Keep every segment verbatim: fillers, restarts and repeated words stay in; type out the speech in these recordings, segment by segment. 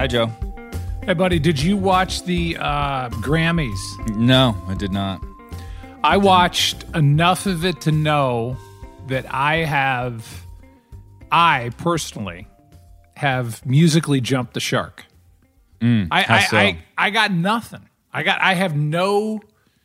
Joe. Hey, buddy, did you watch the uh, Grammys? No, I did not. I watched enough of it to know that I have, I personally have musically jumped the shark. Mm, I, how I, so? I I got nothing. I got I have no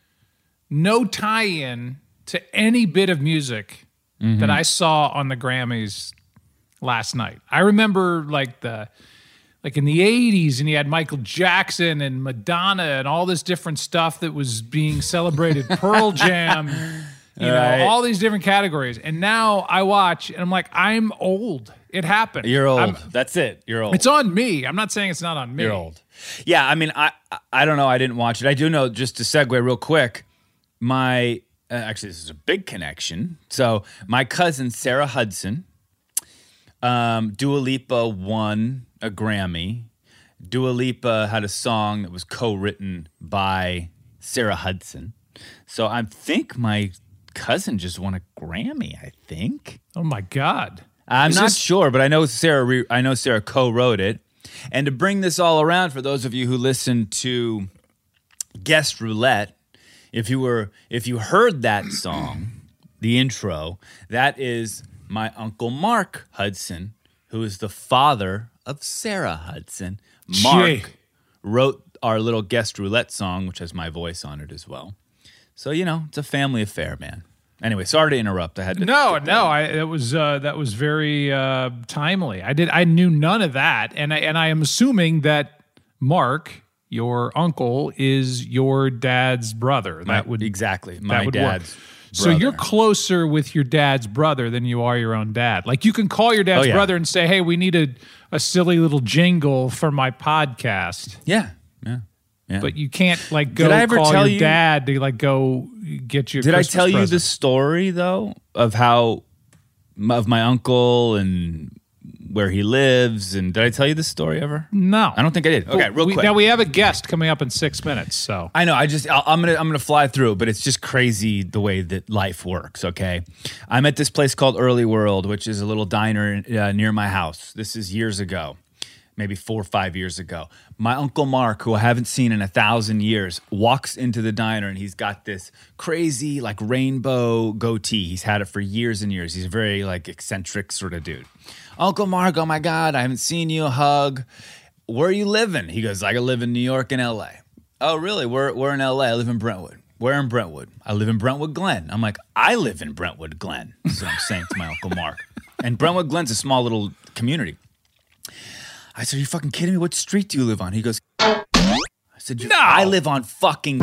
no tie-in to any bit of music Mm-hmm. that I saw on the Grammys last night. I remember like the like in the eighties, and you had Michael Jackson and Madonna and all this different stuff that was being celebrated. Pearl Jam, you know, Right. all these different categories. And now I watch and I'm like, I'm old. It happened. You're old. I'm- That's it. You're old. it's on me. I'm not saying it's not on me. You're old. Yeah, I mean, I I don't know. I didn't watch it. I do know, just to segue real quick, my, uh, actually, this is a big connection. So my cousin, Sarah Hudson, um, Dua Lipa won a Grammy. Dua Lipa had a song that was co-written by Sarah Hudson. So I think my cousin just won a Grammy, I think. Oh my God. I'm Is not this- sure, but I know Sarah. Re- I know Sarah co-wrote it. And to bring this all around, for those of you who listen to Guest Roulette, if you were, if you heard that song, the intro, that is my Uncle Mark Hudson, who is the father of Sarah Hudson. Mark Gee. wrote our little Guest Roulette song, which has my voice on it as well. So you know, it's a family affair, man. Anyway, sorry to interrupt. I had to No, no, I it was uh, that was very uh, timely. I did I knew none of that, and I and I am assuming that Mark, your uncle, is your dad's brother. My- That would exactly my that would dad's. work. So you're brother. closer with your dad's brother than you are your own dad. Like you can call your dad's Oh, yeah. brother and say, "Hey, we need a, a silly little jingle for my podcast," Yeah, yeah, yeah. but you can't like go Did I ever call tell your you- dad to like go get you. A Did Christmas I tell you present. the story though of how of my uncle and where he lives? And did I tell you this story ever? No, I don't think I did. Okay, real we, quick. Now we have a guest coming up in six minutes, so. I know. I just I'll, I'm gonna I'm gonna fly through, but it's just crazy the way that life works. Okay, I'm at this place called Early World, which is a little diner uh, near my house. This is years ago, maybe four or five years ago. My Uncle Mark, who I haven't seen in a thousand years, walks into the diner and he's got this crazy like rainbow goatee. He's had it for years and years. He's a very like eccentric sort of dude. Uncle Mark, oh my God, I haven't seen you. A hug. Where are you living? He goes, I live in New York and L A. Oh, really? We're, we're in L A. I live in Brentwood. Where in Brentwood? I live in Brentwood Glen. I'm like, I live in Brentwood Glen. That's what I'm saying to my Uncle Mark. And Brentwood Glen's a small little community. I said, are you fucking kidding me? What street do you live on? He goes, I said, No. I live on fucking.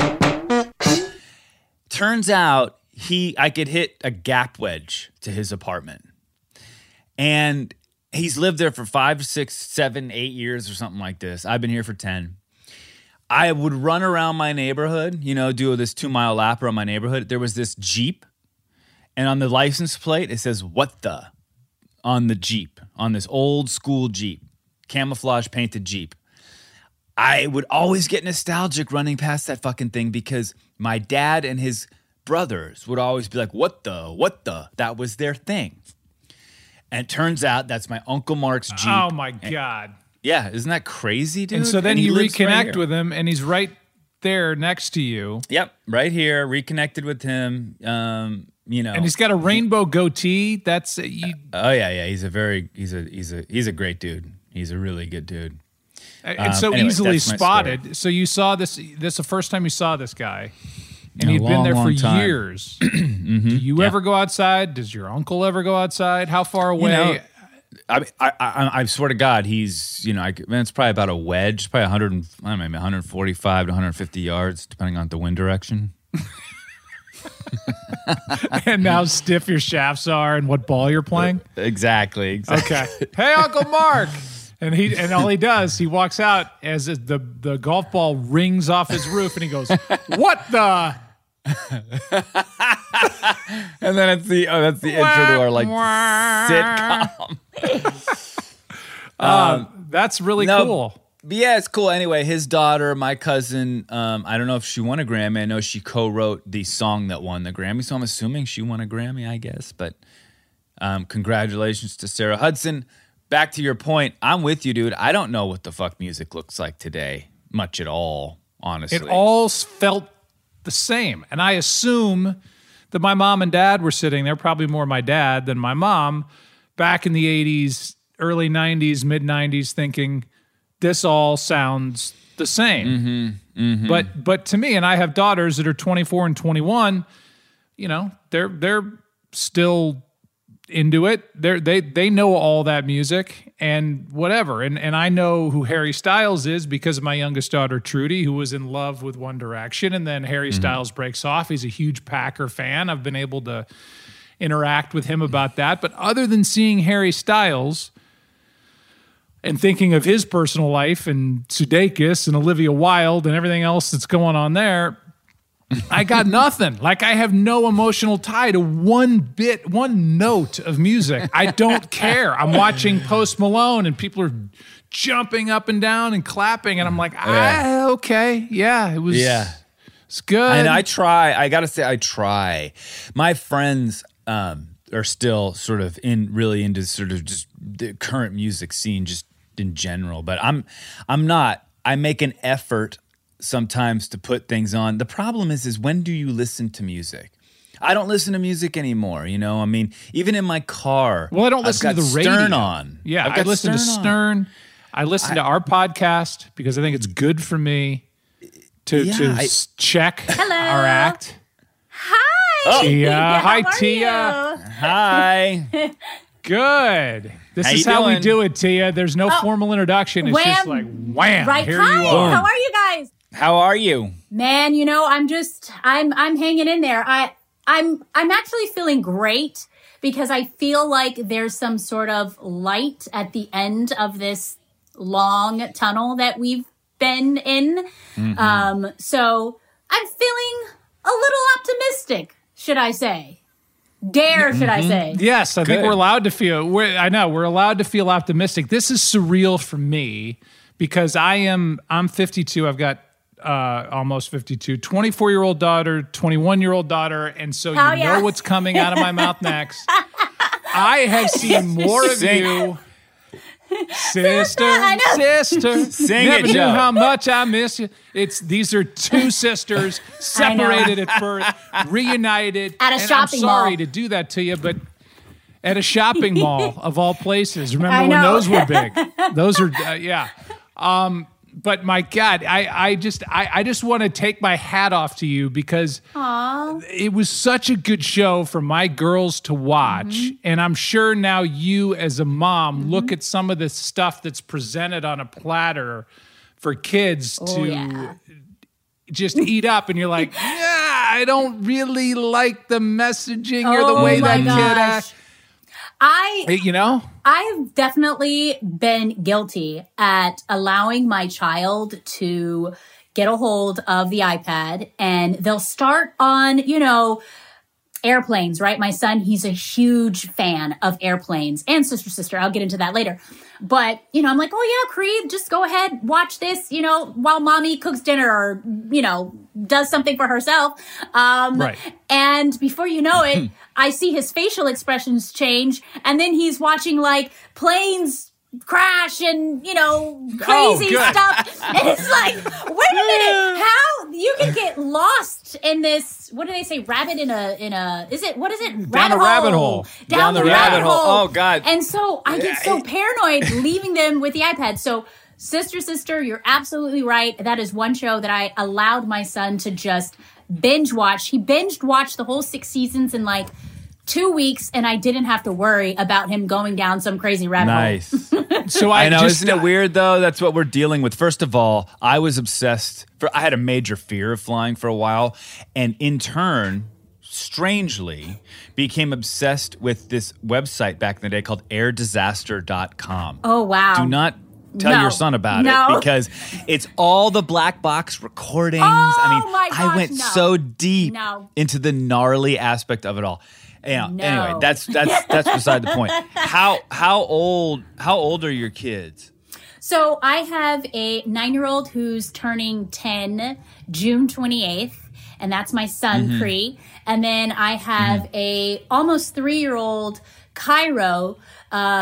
Turns out he, I could hit a gap wedge to his apartment. And he's lived there for five, six, seven, eight years or something like this. I've been here for ten. I would run around my neighborhood, you know, do this two mile lap around my neighborhood. There was this Jeep, and on the license plate, it says, what the? On the Jeep, on this old school Jeep, camouflage painted Jeep. I would always get nostalgic running past that fucking thing because my dad and his brothers would always be like, what the? What the? That was their thing. And it turns out that's my Uncle Mark's Jeep. Oh my God. Yeah, isn't that crazy, dude? And so then he you lives right reconnect here. with him, and he's right there next to you. Yep, right here, reconnected with him. Um, you know, And he's got a rainbow goatee. That's you, oh yeah, yeah. He's a very, he's a, he's a, he's a great dude. He's a really good dude. and so anyway, easily that's my spotted. So you saw this. This is the first time you saw this guy, and A he'd been long, there for long time. years. Do you ever go outside? Does your uncle ever go outside? How far away? know, I, I, I, I swear to God, he's, you know, I, man, it's probably about a wedge, probably one hundred, and- I don't know, maybe one forty-five to one hundred fifty yards, depending on the wind direction. And how stiff your shafts are, and what ball you're playing. Exactly. Exactly. Okay. Hey, Uncle Mark. And he and all he does, he walks out as the the golf ball rings off his roof, and he goes, "What the?" And then it's the, oh, that's the intro to our like sitcom. Um, that's really no, cool. But yeah, it's cool. Anyway, his daughter, my cousin, um, I don't know if she won a Grammy. I know she co-wrote the song that won the Grammy, so I'm assuming she won a Grammy, I guess. But um, congratulations to Sarah Hudson. back to your point, I'm with you, dude. I don't know what the fuck music looks like today, much at all, honestly. It all felt the same. And I assume that my mom and dad were sitting there, probably more my dad than my mom, back in the eighties, early nineties, mid nineties, thinking this all sounds the same. Mm-hmm, mm-hmm. But but to me, and I have daughters that are twenty-four and twenty-one, you know, they're they're still into it. They they they know all that music and whatever. And and I know who Harry Styles is because of my youngest daughter Trudy, who was in love with One Direction, and then Harry mm-hmm. Styles breaks off. He's a huge Packer fan. I've been able to interact with him about that. But other than seeing Harry Styles and thinking of his personal life and Sudeikis and Olivia Wilde and everything else that's going on there, I got nothing. Like, I have no emotional tie to one bit, one note of music. I don't care. I'm watching Post Malone and people are jumping up and down and clapping, and I'm like, ah, okay, yeah, it was, yeah, it's good. And I try. I gotta say, I try. My friends um, are still sort of in, really into sort of just the current music scene, just in general. But I'm, I'm not. I make an effort sometimes to put things on. The problem is, is when do you listen to music? I don't listen to music anymore. You know, I mean, even in my car. Well, I don't listen I've got to the radio. Stern on. Yeah, I've I got listen Stern to Stern. On. I listen I, to our podcast because I think it's good for me to yeah, to I, check Hello. our act. Hi. Oh. Tia. How Hi, are Tia. you? Hi. Good. This how is you how doing? we do it, Tia. There's no Oh, formal introduction. It's wham. just like wham. Right. Here Hi. you are. How are you guys? How are you? Man, you know, I'm just I'm I'm hanging in there. I I'm I'm actually feeling great because I feel like there's some sort of light at the end of this long tunnel that we've been in. Mm-hmm. Um, so I'm feeling a little optimistic, should I say? Dare, should mm-hmm. I say? Yes, I Good. think we're allowed to feel. We're, I know we're allowed to feel optimistic. This is surreal for me because I am. I'm fifty-two. I've got uh, almost fifty-two. twenty-four-year-old daughter, twenty-one-year-old daughter, and so Hell you yeah. know what's coming out of my mouth next. I have seen more of Sing. you. Sister, I know. sister, Sing never it, knew Joe. how much I miss you. It's these are two sisters separated at birth, reunited. At a and shopping I'm sorry mall. to do that to you, but at a shopping mall of all places. Remember I when know. those were big? Those are uh, yeah. Um, but my God, I I just I, I just want to take my hat off to you because Aww. it was such a good show for my girls to watch. Mm-hmm. And I'm sure now you as a mom mm-hmm. look at some of the stuff that's presented on a platter for kids Oh, to yeah. just eat up. And you're like, yeah, I don't really like the messaging or the Oh way my that gosh. kid acts. I You know? I've definitely been guilty at allowing my child to get a hold of the iPad and they'll start on, you know, airplanes, right? My son, he's a huge fan of airplanes and Sister Sister. I'll get into that later. But, you know, I'm like, oh yeah, Creed, just go ahead, watch this, you know, while mommy cooks dinner or, you know, does something for herself. Um, Right. And before you know it, I see his facial expressions change. And then he's watching like planes crash and, you know, crazy Oh, good. stuff. And it's like, wait a minute, how you can get lost in this, what do they say, rabbit in a, in a, is it, what is it? Down the rabbit hole. Down, Down the, the rabbit, rabbit hole. hole. Oh, God. And so I get so paranoid leaving them with the iPad. So Sister, Sister, you're absolutely right. That is one show that I allowed my son to just binge watch. He binged watched the whole six seasons in like two weeks, and I didn't have to worry about him going down some crazy rabbit Nice. hole. So I, I know, just, isn't it weird though? That's what we're dealing with. First of all, I was obsessed. For I had a major fear of flying for a while, and in turn, strangely, became obsessed with this website back in the day called air disaster dot com. Oh, wow. Do not tell No. your son about No. it because it's all the black box recordings. Oh, I mean, my I gosh, went no. so deep No. into the gnarly aspect of it all. Yeah. No. Anyway, that's that's that's beside the point. How how old how old are your kids? So I have a nine-year-old who's turning ten June twenty-eighth, and that's my son, Mm-hmm. Cree. And then I have mm-hmm. a almost three-year-old Cairo, uh,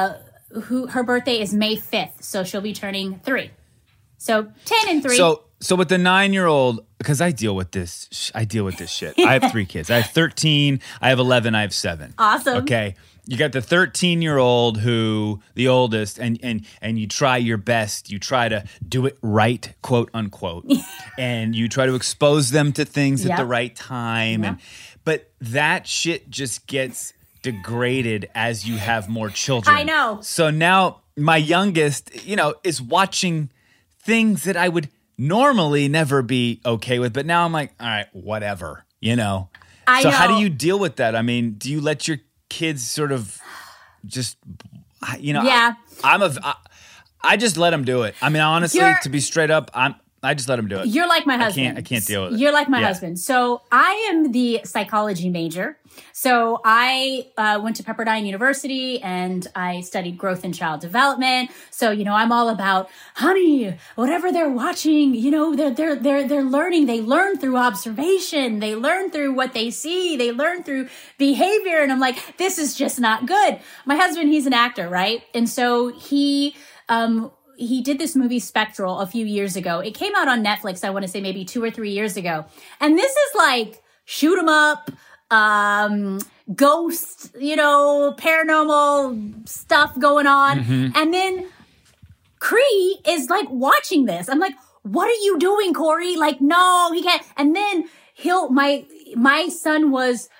who her birthday is May fifth, so she'll be turning three. So ten and three. So so with the nine-year-old, because I deal with this, I deal with this shit. I have three kids. I have thirteen, I have eleven, I have seven. Awesome. Okay. You got the thirteen-year-old who, the oldest, and and and you try your best. You try to do it right, quote unquote, and you try to expose them to things Yep. at the right time. Yep. And but that shit just gets degraded as you have more children. I know. So now my youngest, you know, is watching things that I would normally never be okay with, but now I'm like, all right, whatever, you know. I so how know. do you deal with that? I mean, do you let your kids sort of just, you know, Yeah. I, I'm a, I, I just let them do it. I mean, honestly, You're- to be straight up, I'm, I just let them do it. You're like my I husband. can't, I can't deal with it. You're like my Yeah. husband. So I am the psychology major. So I uh, went to Pepperdine University and I studied growth and child development. So, you know, I'm all about, honey, whatever they're watching, you know, they're, they're, they're, they're learning. They learn through observation. They learn through what they see. They learn through behavior. And I'm like, this is just not good. My husband, he's an actor, right? And so he, um, he did this movie Spectral a few years ago. It came out on Netflix, I want to say maybe two or three years ago. And this is like shoot 'em up, um, ghost, you know, paranormal stuff going on. Mm-hmm. And then Cree is like watching this. I'm like, what are you doing, Corey? Like, no, he can't. And then he'll, my, my son was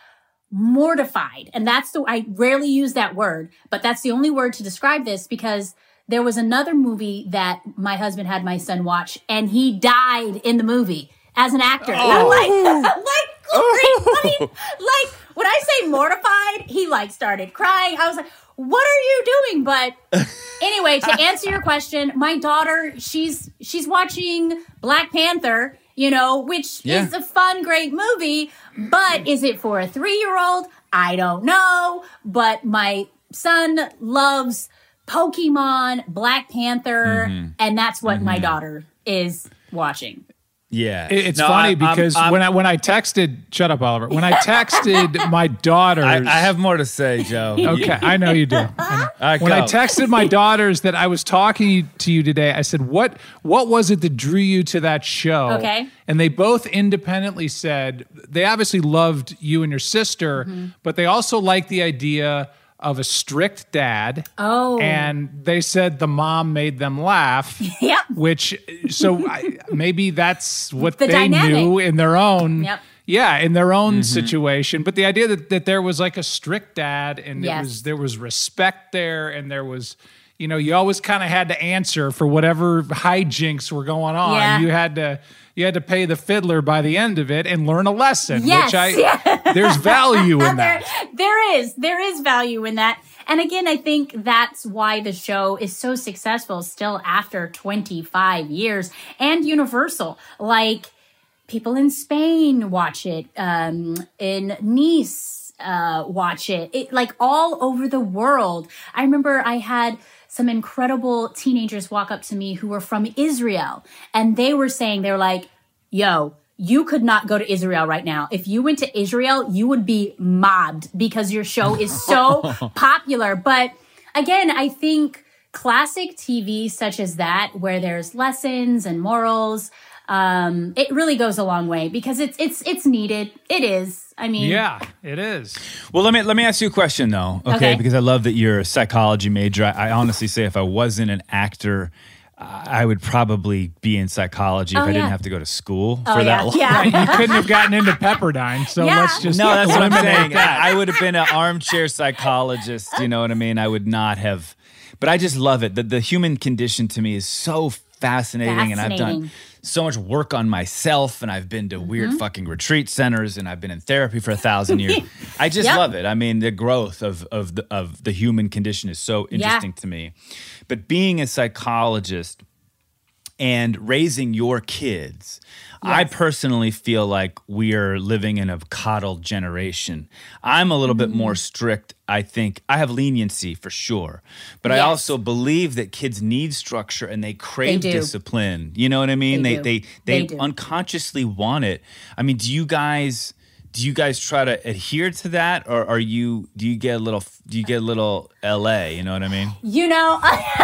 mortified. And that's the, I rarely use that word, but that's the only word to describe this because there was another movie that my husband had my son watch and he died in the movie as an actor. And I'm like, I'm like, Corey, I mean, like when I say mortified, he like started crying. I was like, what are you doing? But anyway, to answer your question, my daughter, she's, she's watching Black Panther, you know, which Yeah. is a fun, great movie, but is it for a three-year-old? I don't know. But my son loves Pokemon, Black Panther, Mm-hmm. and that's what my daughter is watching. Yeah. It- It's No, funny I'm- I'm- because I'm- when I when I texted, shut up, Oliver. When I texted my daughters, I, I have more to say, Joe. Okay, I know you do. I know. All right, When I go. texted my daughters that I was talking to you today, I said, "What what was it that drew you to that show?" Okay. And they both independently said they obviously loved you and your sister, Mm-hmm. but they also liked the idea of a strict dad. Oh. And they said the mom made them laugh. Yep. Which, so I, maybe that's what The they dynamic. knew in their own. Yep. Yeah, in their own Mm-hmm. situation. But the idea that, that there was like a strict dad and it Yes. was there was respect there and there was, you know, you always kind of had to answer for whatever hijinks were going on. Yeah. You had to you had to pay the fiddler by the end of it and learn a lesson. Yes, Which I yeah. there's value in There, that. there is. There is value in that. And again, I think that's why the show is so successful still after twenty-five years and universal. Like people in Spain watch it, um, in Nice uh, watch it. It like all over the world. I remember I had some incredible teenagers walk up to me who were from Israel and they were saying, they were like, yo, you could not go to Israel right now. If you went to Israel, you would be mobbed because your show is so popular. But again, I think classic T V such as that, where there's lessons and morals, um, it really goes a long way because it's it's it's needed. It is. I mean, Yeah, it is. Well, let me let me ask you a question though, okay? Okay. Because I love that you're a psychology major. I, I honestly say if I wasn't an actor, uh, I would probably be in psychology if Oh, I didn't yeah. have to go to school Oh, for yeah, that long. yeah. You couldn't have gotten into Pepperdine, so Yeah. let's just No, that's what I'm eliminate saying. that. I, I would have been an armchair psychologist. You know what I mean? I would not have. But I just love it. The, the human condition to me is so fascinating, and I've done Fascinating. so much work on myself, and I've been to weird Mm-hmm. fucking retreat centers, and I've been in therapy for a thousand years. I just Yep. love it. I mean, the growth of of the of the human condition is so interesting to me. But being a psychologist and raising your kids, I Yes. personally feel like we are living in a coddled generation. I'm a little bit more strict, I think. I have leniency for sure, but I Yes. also believe that kids need structure and they crave do. discipline. You know what I mean? They They do. they they, They do. unconsciously want it. I mean, do you guys do you guys try to adhere to that, or are you? Do you get a little? Do you get a little L A? You know what I mean? You know,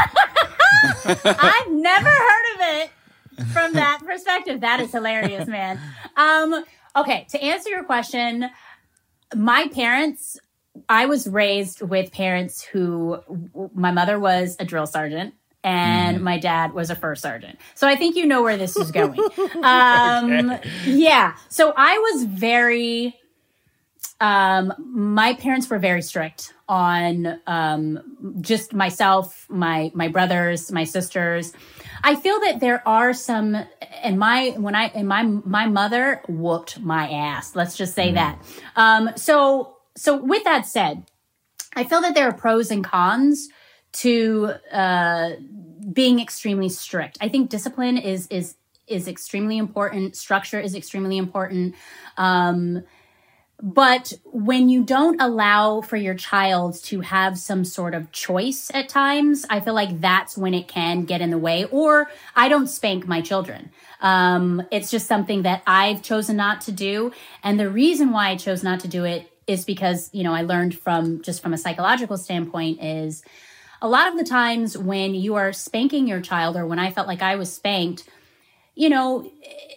I've never heard of it from that perspective. That is hilarious, man. Um, okay, to answer your question, my parents. I was raised with parents who. My mother was a drill sergeant. And mm. my dad was a first sergeant. So I think you know where this is going. Um, okay. Yeah. So I was very, um, my parents were very strict on um, just myself, my my brothers, my sisters. I feel that there are some, and my, when I, and my, my mother whooped my ass. Let's just say mm. that. Um, so, so with that said, I feel that there are pros and cons to uh, being extremely strict. I think discipline is is is extremely important. Structure is extremely important. Um, but when you don't allow for your child to have some sort of choice at times, I feel like that's when it can get in the way. Or I don't spank my children. Um, it's just something that I've chosen not to do. And the reason why I chose not to do it is because, you know, I learned from just from a psychological standpoint is a lot of the times when you are spanking your child, or when I felt like I was spanked, you know,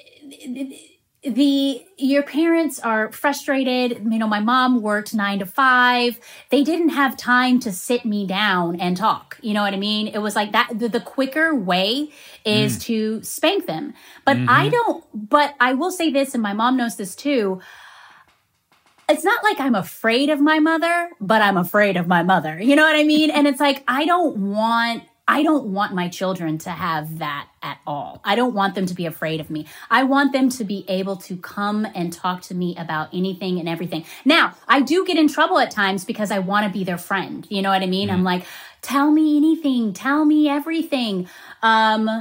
the your parents are frustrated. You know, my mom worked nine to five. They didn't have time to sit me down and talk. You know what I mean? It was like that. The, the quicker way is mm. to spank them. But mm-hmm. I don't, but I will say this, and my mom knows this too. It's not like I'm afraid of my mother, but I'm afraid of my mother. You know what I mean? And it's like, I don't want, I don't want my children to have that at all. I don't want them to be afraid of me. I want them to be able to come and talk to me about anything and everything. Now, I do get in trouble at times because I want to be their friend. You know what I mean? Mm. I'm like, tell me anything, tell me everything. Um,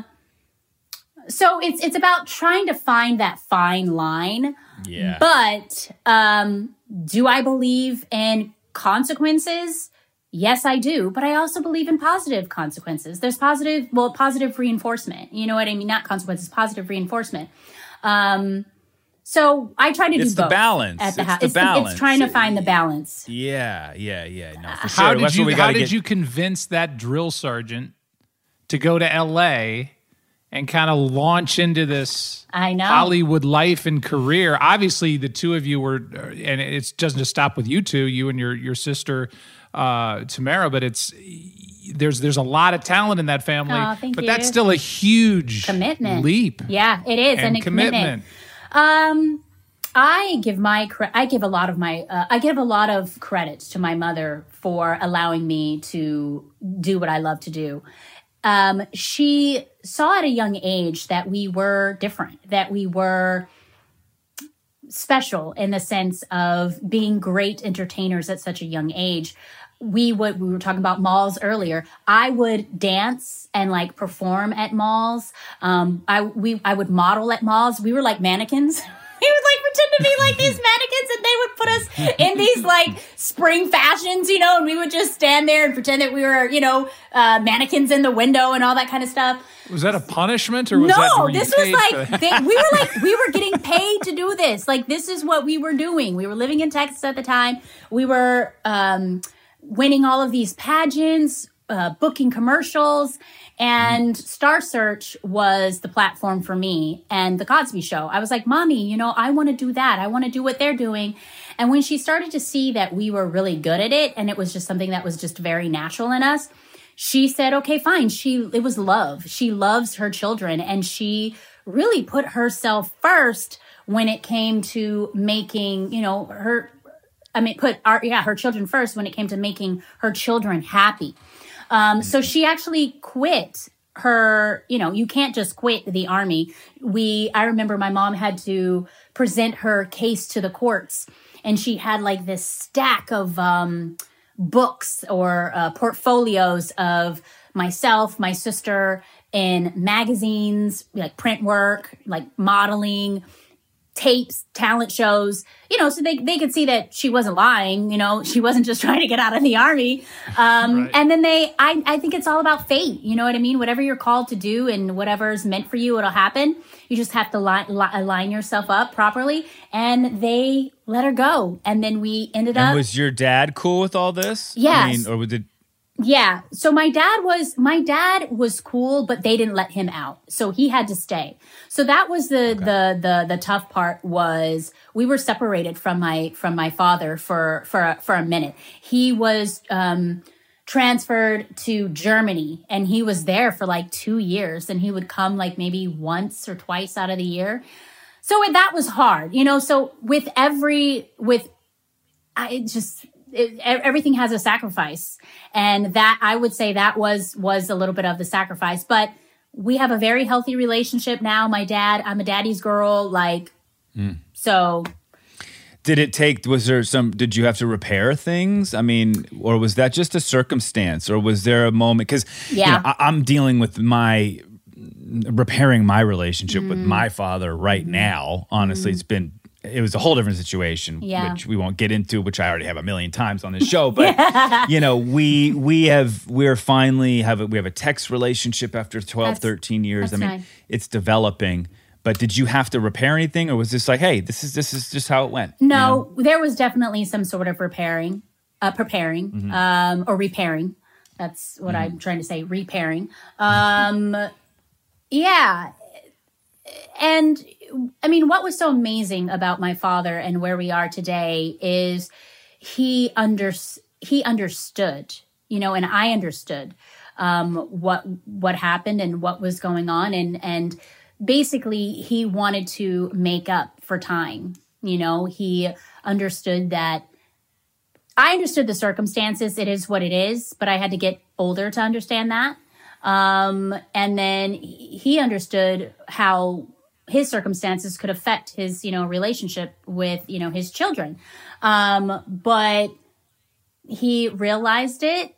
so it's, it's about trying to find that fine line. Yeah. But um, do I believe in consequences? Yes, I do. But I also believe in positive consequences. There's positive, well, positive reinforcement. You know what I mean? Not consequences, positive reinforcement. Um, so I try to do it's both. The balance. At the it's house. the it's balance. The, it's trying to find the balance. Yeah, yeah, yeah. No, for how sure. Did That's you, what we how did get... you convince that drill sergeant to go to L A and kind of launch into this I know. Hollywood life and career? Obviously, the two of you were, and it doesn't just stop with you two, you and your your sister uh, Tamara, but it's there's there's a lot of talent in that family. Oh, thank but you. that's still a huge commitment leap. Yeah, it is, and, and a commitment. commitment. Um, I give my I give a lot of my uh, I give a lot of credit to my mother for allowing me to do what I love to do. Um, she saw at a young age that we were different, that we were special in the sense of being great entertainers at such a young age. We would, we were talking about malls earlier. I would dance and like perform at malls. Um, I, we, I would model at malls. We were like mannequins. We would like pretend to be like these mannequins, and they would put us in these like spring fashions, you know, and we would just stand there and pretend that we were, you know, uh, mannequins in the window and all that kind of stuff. Was that a punishment, or was no, that this was like, they, we were like, we were getting paid to do this. Like, this is what we were doing. We were living in Texas at the time. We were um, winning all of these pageants, uh, booking commercials. And Star Search was the platform for me, and The Cosby Show. I was like, Mommy, you know, I want to do that. I want to do what they're doing. And when she started to see that we were really good at it, and it was just something that was just very natural in us, she said, okay, fine. She, it was love. She loves her children, and she really put herself first when it came to making, you know, her, I mean, put our, yeah, her children first when it came to making her children happy. Um, so she actually quit her, you know, you can't just quit the Army. We, I remember my mom had to present her case to the courts, and she had like this stack of um, books or uh, portfolios of myself, my sister, in magazines, like print work, like modeling. tapes, talent shows, you know, so they, they could see that she wasn't lying, you know, she wasn't just trying to get out of the army. Um, right. And then they, I, I think it's all about fate. You know what I mean? Whatever you're called to do and whatever's meant for you, it'll happen. You just have to li- li- align yourself up properly. And they let her go. And then we ended and up. Was your dad cool with all this? Yes. I mean, or was it? Yeah. So my dad was, my dad was cool, but they didn't let him out. So he had to stay. So that was the, okay. the, the, the tough part was we were separated from my, from my father for, for, a, for a minute. He was, um, transferred to Germany and he was there for like two years and he would come like maybe once or twice out of the year. So that was hard, you know, so with every, with, I just, It, everything has a sacrifice, and that I would say that was was a little bit of the sacrifice. But we have a very healthy relationship now. My dad, I'm a daddy's girl. Like, mm. so. Did it take? Was there some? Did you have to repair things? I mean, or was that just a circumstance, or was there a moment? Because yeah, you know, I, I'm dealing with my repairing my relationship mm. with my father right mm. now. Honestly, mm. it's been. It was a whole different situation, yeah. which we won't get into, which I already have a million times on this show. But you know, we we have we're finally have a, we have a text relationship after twelve, that's, thirteen years. I mean, fine. It's developing. But did you have to repair anything, or was this like, hey, this is this is just how it went? No, you know? There was definitely some sort of repairing, uh, preparing, mm-hmm. um, or repairing. That's what mm-hmm. I'm trying to say, repairing. Um, yeah, and. I mean, what was so amazing about my father and where we are today is he under he understood, you know, and I understood um, what what happened and what was going on, and and basically he wanted to make up for time. You know, he understood that I understood the circumstances. It is what it is, but I had to get older to understand that. Um, and then he understood how his circumstances could affect his, you know, relationship with, you know, his children. Um, but he realized it.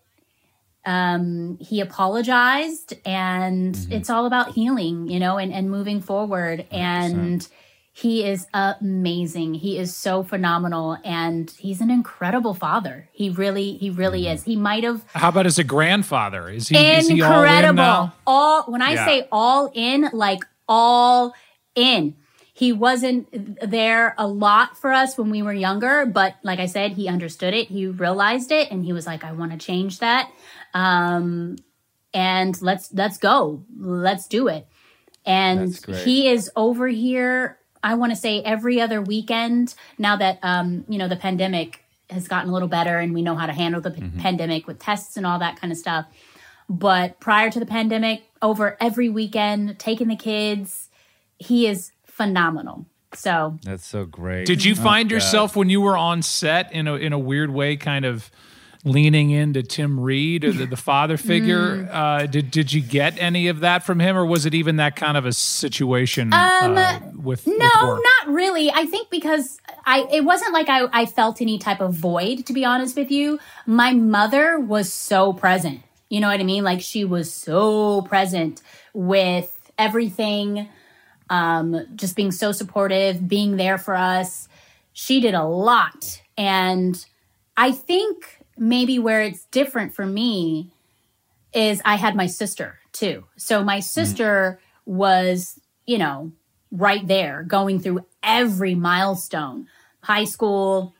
Um, he apologized, and mm-hmm. it's all about healing, you know, and, and moving forward. one hundred percent. And he is amazing. He is so phenomenal, and he's an incredible father. He really, he really mm-hmm. is. He might have. How about as a grandfather? Is he, incredible. Is he all in now? All, when I yeah. say all in, like all in. He wasn't there a lot for us when we were younger, but like I said, he understood it. He realized it, and he was like, I want to change that. Um, and let's, let's go. Let's do it. And he is over here, I want to say every other weekend now that, um, you know, the pandemic has gotten a little better and we know how to handle the mm-hmm. p- pandemic with tests and all that kind of stuff. But prior to the pandemic, over every weekend, taking the kids, he is phenomenal. So that's so great. Did you find oh, yourself when you were on set in a in a weird way, kind of leaning into Tim Reed or the, the father figure? mm. uh, did did you get any of that from him, or was it even that kind of a situation? Um, uh, with no, with work? Not really. I think because I it wasn't like I, I felt any type of void. To be honest with you, my mother was so present. You know what I mean? Like she was so present with everything. Um, just being so supportive, being there for us. She did a lot. And I think maybe where it's different for me is I had my sister too. So my sister mm. was, you know, right there going through every milestone, high school,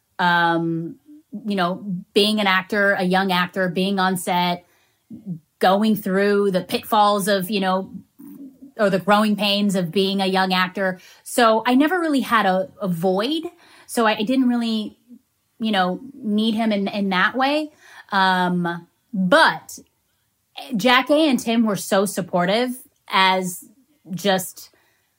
um, you know, being an actor, a young actor, being on set, going through the pitfalls of, you know, or the growing pains of being a young actor. So I never really had a, a void. So I, I didn't really, you know, need him in, in that way. Um, but Jack A and Tim were so supportive as just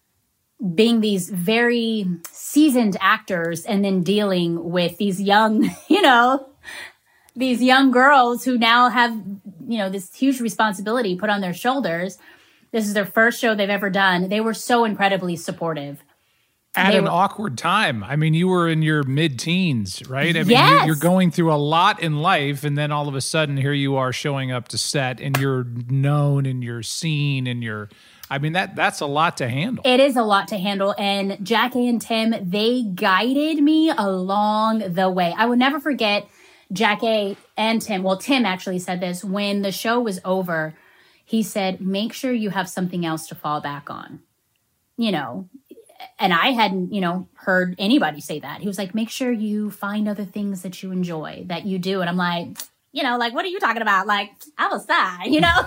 being these very seasoned actors and then dealing with these young, you know, these young girls who now have, you know, this huge responsibility put on their shoulders. This is their first show they've ever done. They were so incredibly supportive. At they an were, awkward time. I mean, you were in your mid-teens, right? I mean, yes. you, you're going through a lot in life, and then all of a sudden, here you are showing up to set, and you're known, and you're seen, and you're I mean, that that's a lot to handle. It is a lot to handle. And Jackie and Tim, they guided me along the way. I would never forget Jackie and Tim. Well, Tim actually said this. When the show was over, he said, make sure you have something else to fall back on. You know, and I hadn't, you know, heard anybody say that. He was like, make sure you find other things that you enjoy, that you do. And I'm like, you know, like, what are you talking about? Like, I'm a star, you know?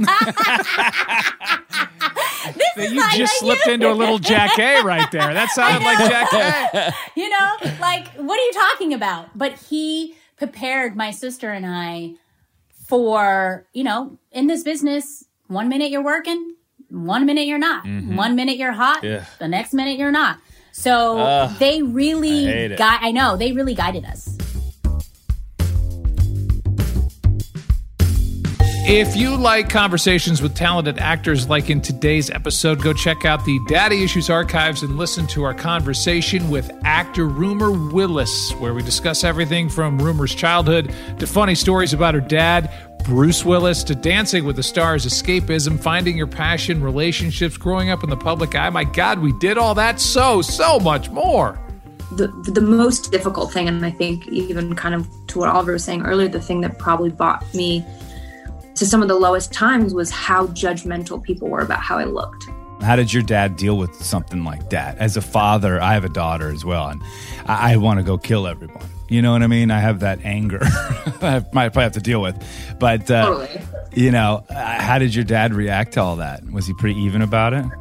This you just slipped you. into a little Jack A right there. That sounded like Jack A. You know, like, what are you talking about? But he prepared my sister and I for, you know, in this business, one minute you're working, one minute you're not. Mm-hmm. One minute you're hot, yeah. the next minute you're not. So uh, they really, gui- I know, they really guided us. If you like conversations with talented actors like in today's episode, go check out the Daddy Issues archives and listen to our conversation with actor Rumer Willis, where we discuss everything from Rumer's childhood to funny stories about her dad, Bruce Willis, to Dancing with the Stars, escapism, finding your passion, relationships, growing up in the public eye. My God, we did all that so, so much more. The the most difficult thing, and I think even kind of to what Oliver was saying earlier, the thing that probably brought me to some of the lowest times was how judgmental people were about how I looked. How did your dad deal with something like that? As a father, I have a daughter as well, and I, I want to go kill everyone. You know what I mean? I have that anger I might probably have to deal with. But, uh, totally. you know, how did your dad react to all that? Was he pretty even about it?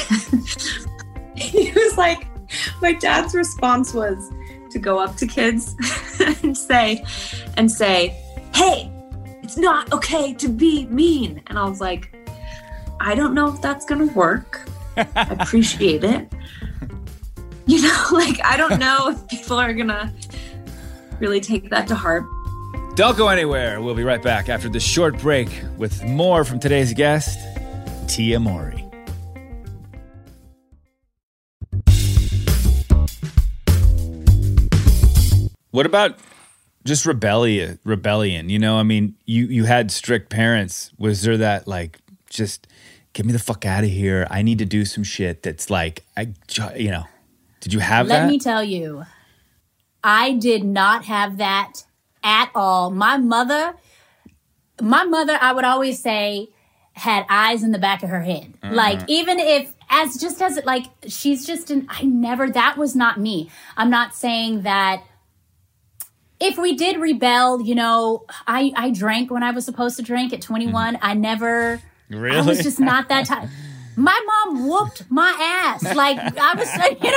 He was like, my dad's response was to go up to kids and say, and say, hey, it's not okay to be mean. And I was like, I don't know if that's going to work. I appreciate it. You know, like, I don't know if people are going to really take that to heart. Don't go anywhere. We'll be right back after this short break with more from today's guest, Tia Mowry. What about just rebellion? Rebellion, you know. I mean, you you had strict parents. Was there that like, just get me the fuck out of here? I need to do some shit that's like, I, you know. Did you have Let that? Let me tell you, I did not have that at all. My mother, my mother, I would always say, had eyes in the back of her head. Uh-huh. Like, even if, as just as it, like, she's just an, I never, that was not me. I'm not saying that. If we did rebel, you know, I, I drank when I was supposed to drink at twenty-one. Mm-hmm. I never, really? I was just not that type. My mom whooped my ass. Like, I was, you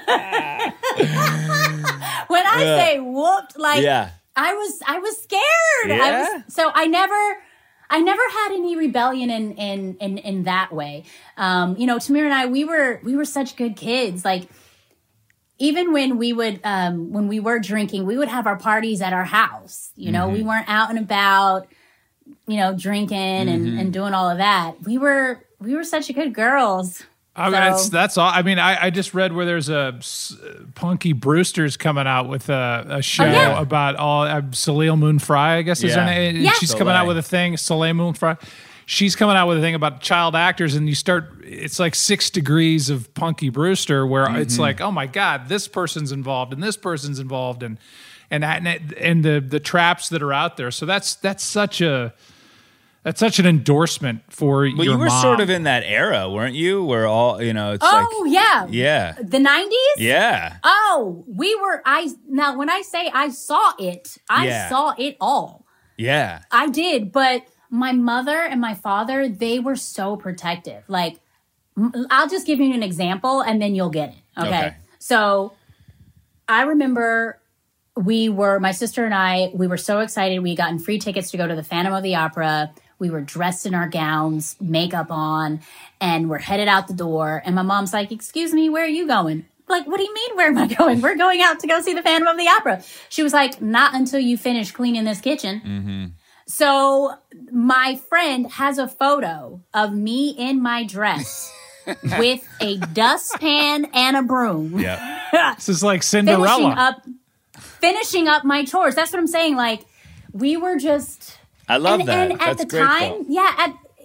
know, when I yeah. say whooped, like, yeah. I was, I was scared. Yeah. I was, so I never, I never had any rebellion in, in, in, in that way. Um, you know, Tamir and I, we were, we were such good kids. Like, even when we would, um, when we were drinking, we would have our parties at our house. You know, mm-hmm. we weren't out and about, you know, drinking and, mm-hmm. and doing all of that. We were, we were such good girls. I mean, so. that's, that's all. I mean, I, I just read where there's a uh, Punky Brewster's coming out with a, a show oh, yeah. about all, uh, Soleil Moon Frye, I guess is yeah. her name. Yeah. She's Soleil. coming out with a thing, Soleil Moon Frye. She's coming out with a thing about child actors, and you start, it's like six degrees of Punky Brewster, where mm-hmm. it's like, oh my God, this person's involved, and this person's involved, and and and, and the the traps that are out there. So that's that's such a that's such an endorsement for well, your you were mom. Sort of in that era, weren't you? Where all, you know, it's oh, like, yeah. Yeah. The nineties? Yeah. Oh, we were, I, now when I say I saw it, I yeah. saw it all. Yeah. I did, but my mother and my father, they were so protective. Like, I'll just give you an example and then you'll get it. Okay. okay. So I remember we were, my sister and I, we were so excited. We had gotten free tickets to go to the Phantom of the Opera. We were dressed in our gowns, makeup on, and we're headed out the door. And my mom's like, excuse me, where are you going? Like, what do you mean, where am I going? We're going out to go see the Phantom of the Opera. She was like, not until you finish cleaning this kitchen. Mm-hmm. So my friend has a photo of me in my dress with a dustpan and a broom. Yeah. This is like Cinderella. Finishing up, finishing up my chores. That's what I'm saying. Like, we were just... I love and, that. And at That's the great time, though. yeah, at,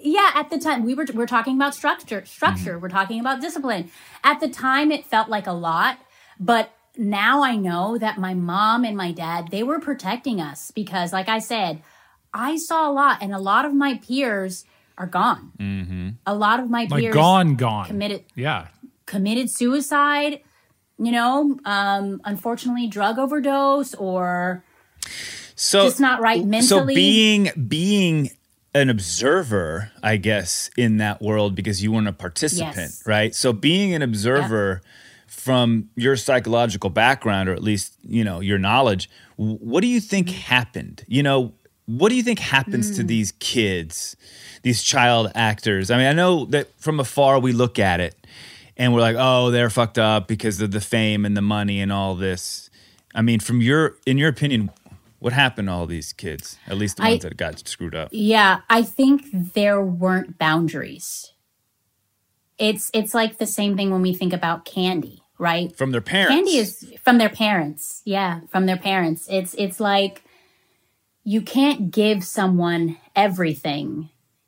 yeah, at the time we were we're talking about structure, structure. Mm-hmm. We're talking about discipline. At the time, it felt like a lot, but now I know that my mom and my dad, they were protecting us because, like I said, I saw a lot, and a lot of my peers are gone. Mm-hmm. A lot of my Like peers gone, gone. committed Yeah. committed suicide. You know, um, unfortunately, drug overdose or So just not right So mentally. being being an observer, I guess, in that world because you weren't a participant, Yes. right? So being an observer from your psychological background, or at least, you know, your knowledge, w- what do you think happened? You know, what do you think happens Mm. to these kids, these child actors? I mean, I know that from afar we look at it and we're like, oh, they're fucked up because of the fame and the money and all this. I mean, from your, in your opinion, what happened to all these kids? At least the I- ones that got screwed up. Yeah, I think there weren't boundaries. It's it's like the same thing when we think about candy, right? From their parents. Candy is from their parents. Yeah, from their parents. It's it's like you can't give someone everything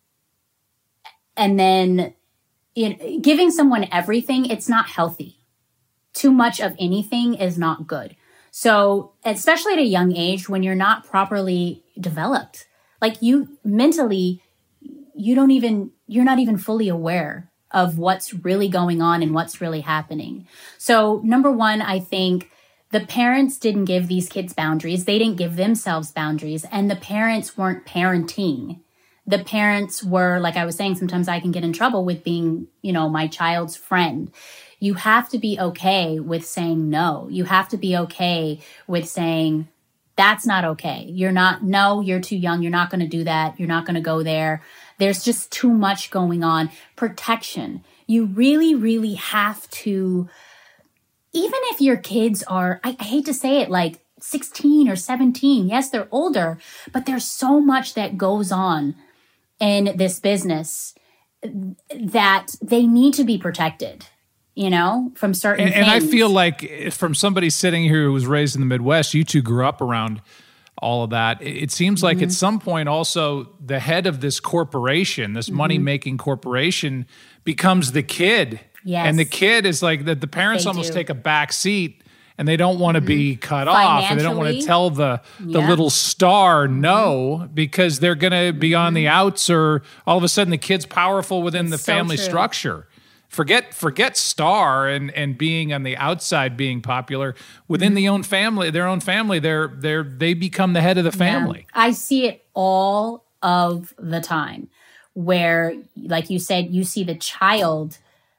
and then you know, giving someone everything, it's not healthy. Too much of anything is not good. So, especially at a young age when you're not properly developed, like you mentally, you don't even, you're not even fully aware of what's really going on and what's really happening. So, number one, I think the parents didn't give these kids boundaries. They didn't give themselves boundaries, and the parents weren't parenting. The parents were, like I was saying, sometimes I can get in trouble with being, you know, my child's friend. You have to be okay with saying no. You have to be okay with saying, that's not okay. You're not, no, you're too young. You're not going to do that. You're not going to go there. There's just too much going on. Protection. You really, really have to, even if your kids are, I, I hate to say it, like sixteen or seventeen. Yes, they're older, but there's so much that goes on in this business that they need to be protected, you know, from certain And, things. and I feel like from somebody sitting here who was raised in the Midwest, you two grew up around all of that. It, it seems like Mm-hmm. at some point also the head of this corporation, this Mm-hmm. money-making corporation, becomes the kid. Yes. And the kid is like that. The parents They almost do. take a back seat and they don't want to be cut off. And they don't want to Financially. tell the, the Yeah. little star no because they're going to be on the outs, or all of a sudden the kid's powerful within the It's so family true. structure. Forget forget star and and being on the outside, being popular within the own family, their own family. They're they're they become the head of the family. Yeah. I see it all of the time where, like you said, you see the child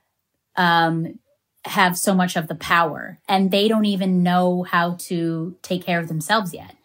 um, have so much of the power and they don't even know how to take care of themselves yet.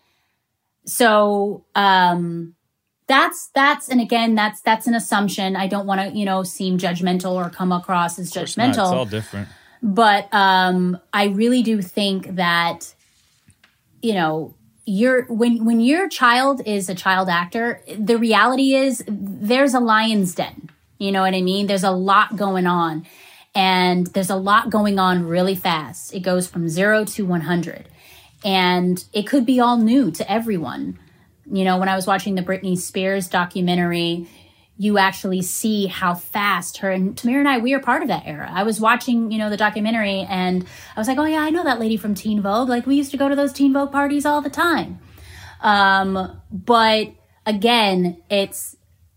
So um, that's, that's, and again, that's, that's an assumption. I don't want to, you know, seem judgmental or come across as It's not, it's judgmental. all different. But um, I really do think that, you know, you're when when your child is a child actor, the reality is there's a lion's den. You know what I mean? There's a lot going on, and there's a lot going on really fast. It goes from zero to one hundred, and it could be all new to everyone. You know, when I was watching the Britney Spears documentary, you actually see how fast her and Tamir and I, we are part of that era. I was watching, you know, the documentary and I was like, oh yeah, I know that lady from Teen Vogue. Like we used to go to those Teen Vogue parties all the time. Um, but again, it's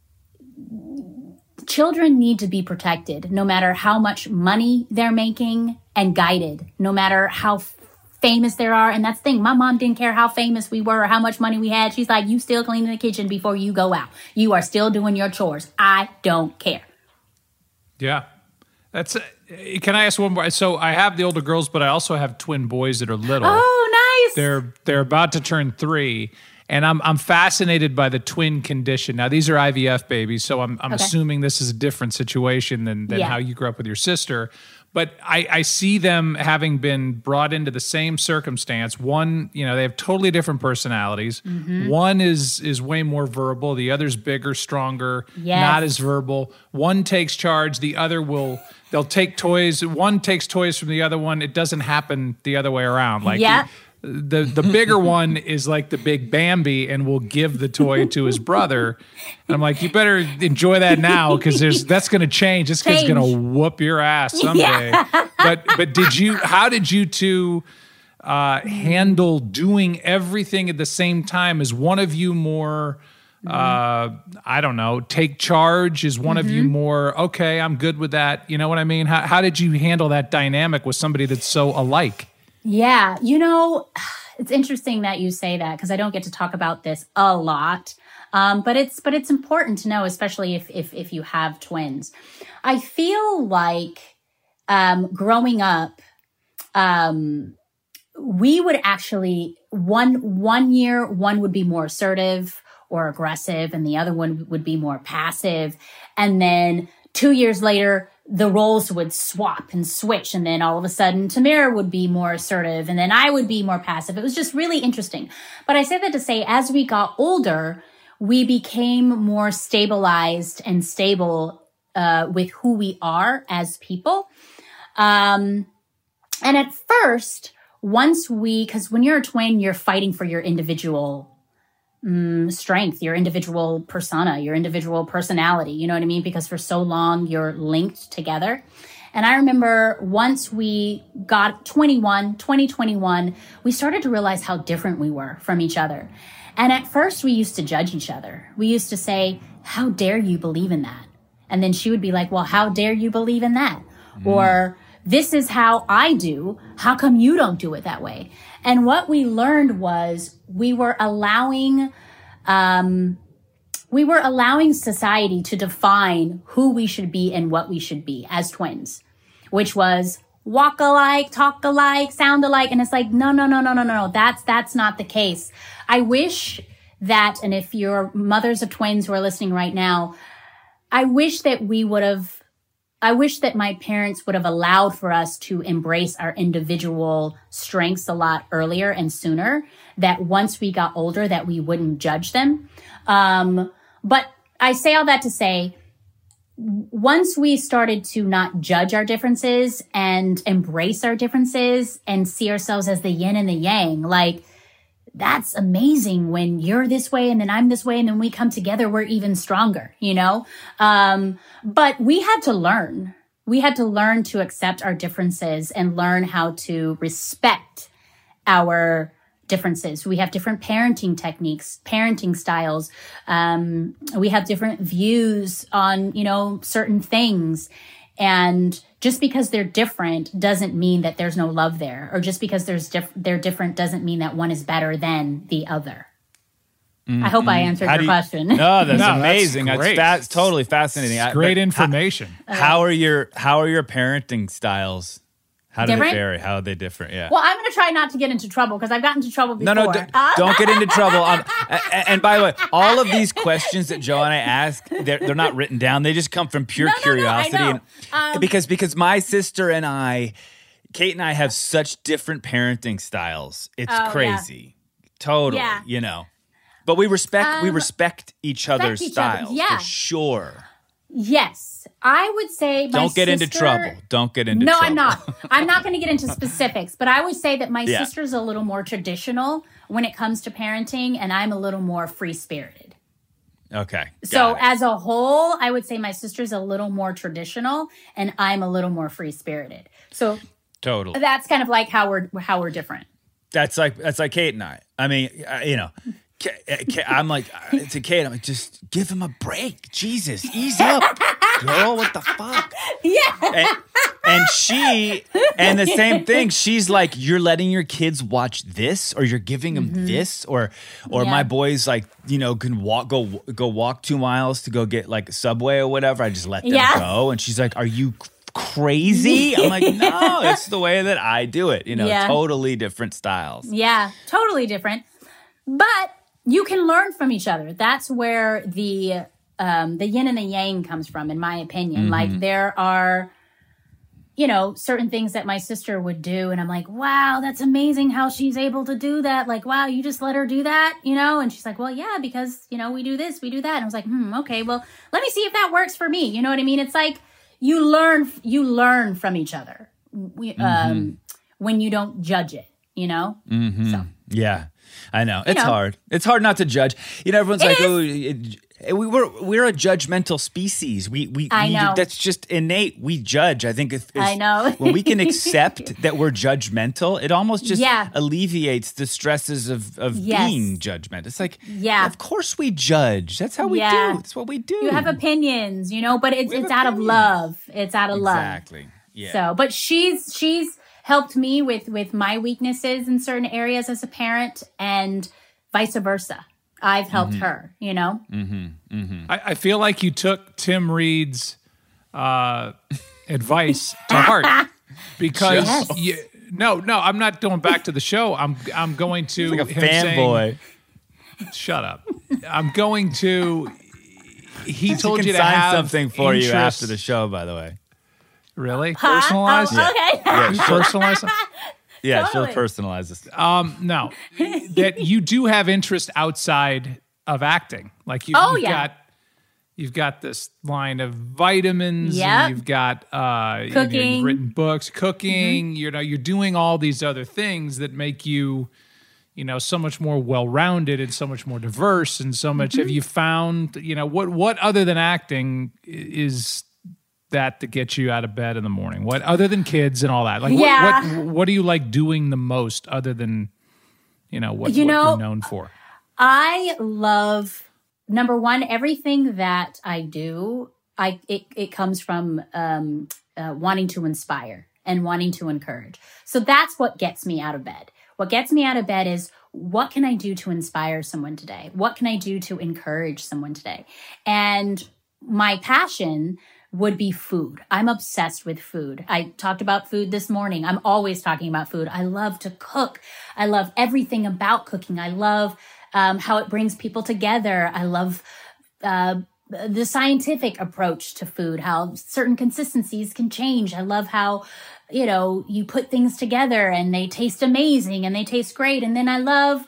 children need to be protected no matter how much money they're making and guided, no matter how famous there are. And that's the thing. My mom didn't care how famous we were or how much money we had. She's like, you still cleaning the kitchen before you go out. You are still doing your chores. I don't care. Yeah. That's. Uh, can I ask one more? So I have the older girls, but I also have twin boys that are little. Oh, nice. They're they're about to turn three, and I'm I'm fascinated by the twin condition. Now these are I V F babies, so I'm I'm Okay. assuming this is a different situation than than Yeah. how you grew up with your sister. But I, I see them having been brought into the same circumstance. One, you know, they have totally different personalities. Mm-hmm. One is is way more verbal. The other's bigger, stronger, Yes. not as verbal. One takes charge. The other will. They'll take toys. One takes toys from the other one. It doesn't happen the other way around. Like Yeah. the the bigger one is like the big Bambi and will give the toy to his brother. And I'm like, you better enjoy that now because there's that's going to change. This kid's going to whoop your ass someday. Yeah. But but did you? How did you two uh, handle doing everything at the same time? Is one of you more? Uh, I don't know. Take charge. Is one mm-hmm. of you more okay? I'm good with that. You know what I mean? How how did you handle that dynamic with somebody that's so alike? Yeah, you know, it's interesting that you say that because I don't get to talk about this a lot, um, but it's but it's important to know, especially if if if you have twins. I feel like um, growing up, um, we would actually one one year one would be more assertive or aggressive, and the other one would be more passive, and then two years later, the roles would swap and switch. And then all of a sudden, Tamara would be more assertive and then I would be more passive. It was just really interesting. But I say that to say, as we got older, we became more stabilized and stable uh, with who we are as people. Um, and at first, once we, because when you're a twin, you're fighting for your individual Mm, strength, your individual persona, your individual personality, you know what I mean? Because for so long you're linked together. And I remember once we got twenty-one, twenty twenty-one, we started to realize how different we were from each other. And at first we used to judge each other. We used to say, how dare you believe in that? And then she would be like, well, how dare you believe in that? Mm. Or this is how I do. How come you don't do it that way? And what we learned was we were allowing, um, we were allowing society to define who we should be and what we should be as twins, which was walk alike, talk alike, sound alike. And it's like, no, no, no, no, no, no, no. That's, that's not the case. I wish that, and if you're mothers of twins who are listening right now, I wish that we would have I wish that my parents would have allowed for us to embrace our individual strengths a lot earlier and sooner, that once we got older, that we wouldn't judge them. Um, but I say all that to say, once we started to not judge our differences and embrace our differences and see ourselves as the yin and the yang, like, that's amazing when you're this way and then I'm this way and then we come together, we're even stronger, you know? Um, but we had to learn. We had to learn to accept our differences and learn how to respect our differences. We have different parenting techniques, parenting styles. Um, we have different views on, you know, certain things. And just because they're different doesn't mean that there's no love there. Or just because there's diff- they're different doesn't mean that one is better than the other. Mm-hmm. I hope I answered How your you, question. No, that's no, amazing. That's, great. that's fa- totally fascinating. It's great I, information. How, how are your How are your parenting styles? How do different? they vary? How are they different? Yeah. Well, I'm going to try not to get into trouble because I've gotten into trouble before. No, no, d- don't get into trouble. Um, and, and by the way, all of these questions that Joe and I ask, they're, they're not written down. They just come from pure no, curiosity. No, no, I know. And, um, because because my sister and I, Kate and I, have such different parenting styles. It's oh, crazy. Yeah. Totally. Yeah. You know. But we respect um, we respect each other's each styles other. yeah. for sure. Yes, I would say my Don't get sister, into trouble. Don't get into no, trouble. No, I'm not. I'm not going to get into specifics, but I would say that my yeah. sister's a little more traditional when it comes to parenting, and I'm a little more free-spirited. Okay. So as a whole, I would say my sister's a little more traditional, and I'm a little more free-spirited. So totally. That's kind of like how we're how we're different. That's like that's like Kate and I. I mean, you know. I'm like, to Kate, I'm like, just give him a break. Jesus, ease up, girl. What the fuck? Yeah. And, and she, and the same thing. She's like, you're letting your kids watch this, or you're giving them mm-hmm. this, or, or yeah. my boys like, you know, can walk, go, go walk two miles to go get like a Subway or whatever. I just let them yeah. go. And she's like, are you crazy? I'm like, no, it's the way that I do it. You know, yeah. totally different styles. Yeah, totally different. But you can learn from each other. That's where the um, the yin and the yang comes from, in my opinion. Mm-hmm. Like there are, you know, certain things that my sister would do, and I'm like, wow, that's amazing how she's able to do that. Like, wow, you just let her do that, you know? And she's like, well, yeah, because, you know, we do this, we do that. And I was like, hmm, okay, well, let me see if that works for me. You know what I mean? It's like you learn, you learn from each other we, um, mm-hmm. when you don't judge it. you know? Mm-hmm. So. Yeah, I know. It's know. hard. It's hard not to judge. You know, everyone's It like, is. oh, it, we, we're we're a judgmental species. We we, I we know. That's just innate. We judge. I think if, if I know. when we can accept that we're judgmental, it almost just Yeah. alleviates the stresses of of Yes. being judgment. It's like, Yeah. of course we judge. That's how we Yeah. do. That's what we do. You have opinions, you know, but it's We have it's out of opinions. love. It's out of love. Exactly. Yeah. So, but she's she's helped me with with my weaknesses in certain areas as a parent, and vice versa. I've helped Mm-hmm. her, you know. I, I feel like you took Tim Reed's uh, advice to heart because Yes. you, no, no, I'm not going back to the show. I'm I'm going to like a him saying- fanboy. Shut up. I'm going to. He told She you can to sign have something for you interest- after the show, by the way. Really Huh? personalized? Oh, okay. Yeah, You she'll, personalized? yeah, Totally. she'll personalize this. Um, no, that you do have interest outside of acting. Like you, Oh, you've yeah. got, you've got this line of vitamins. Yep. And you've got uh, you know, you've Cooking. written books, cooking. You know, you're doing all these other things that make you, you know, so much more well-rounded and so much more diverse and so much. Have you found, you know, what what other than acting i- is that to get you out of bed in the morning? What other than kids and all that? Like, what, Yeah. what what do you like doing the most other than, you know, what, You what know, you're known for? I love number one, everything that I do. I it it comes from um, uh, wanting to inspire and wanting to encourage. So that's what gets me out of bed. What gets me out of bed is, what can I do to inspire someone today? What can I do to encourage someone today? And my passion would be food. I'm obsessed with food. I talked about food this morning. I'm always talking about food. I love to cook. I love everything about cooking. I love um, how it brings people together. I love uh, the scientific approach to food, how certain consistencies can change. I love how, you know, you put things together and they taste amazing and they taste great. And then I love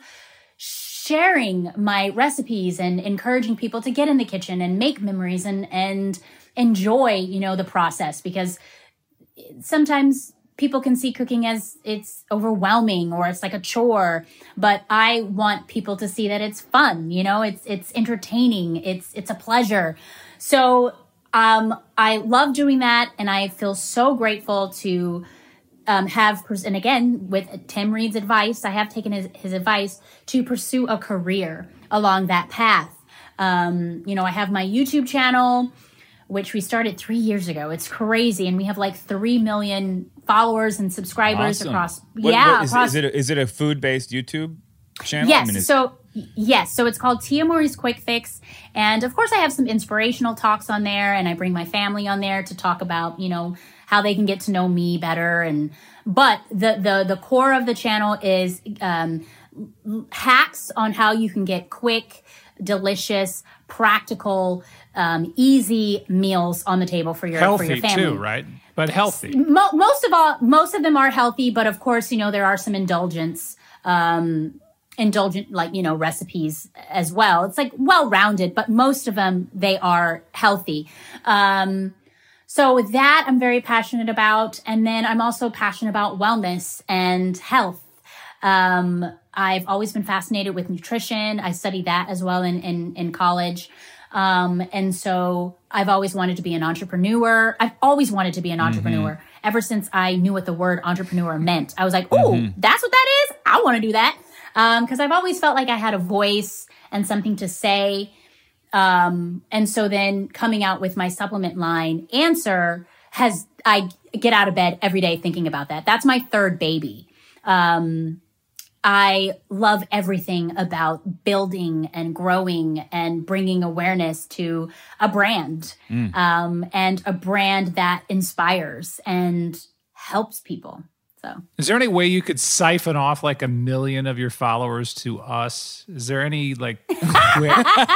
sharing my recipes and encouraging people to get in the kitchen and make memories and, and enjoy, you know, the process, because sometimes people can see cooking as it's overwhelming or it's like a chore, but I want people to see that it's fun, you know, it's, it's entertaining. It's, it's a pleasure. So, um, I love doing that. And I feel so grateful to, um, have, pers- and again, with Tim Reed's advice, I have taken his, his advice to pursue a career along that path. Um, you know, I have my YouTube channel, which we started three years ago. It's crazy. And we have like three million followers and subscribers Awesome. across. What- yeah. what- is, across, is it a, is it a food based YouTube channel? yes. I mean, is- so yes. So it's called Tia Murray's Quick Fix. And of course I have some inspirational talks on there, and I bring my family on there to talk about, you know, how they can get to know me better. And, but the, the, the core of the channel is, um, hacks on how you can get quick, delicious, practical, um, easy meals on the table for your for your Healthy family. too, right? But healthy. Mo- most of all, most of them are healthy, but of course, you know, there are some indulgence, um, indulgent, like, you know, recipes as well. It's like well-rounded, but most of them, they are healthy. Um, so that I'm very passionate about. And then I'm also passionate about wellness and health. Um, I've always been fascinated with nutrition. I studied that as well in, in, in college. Um, and so I've always wanted to be an entrepreneur. I've always wanted to be an entrepreneur Mm-hmm. ever since I knew what the word entrepreneur meant. I was like, oh, mm-hmm. that's what that is. I want to do that. Um, cause I've always felt like I had a voice and something to say. Um, and so then coming out with my supplement line, Answer, has, I get out of bed every day thinking about that. That's my third baby. Um, I love everything about building and growing and bringing awareness to a brand, mm. um, and a brand that inspires and helps people. So, is there any way you could siphon off like a million of your followers to us? Is there any like quick?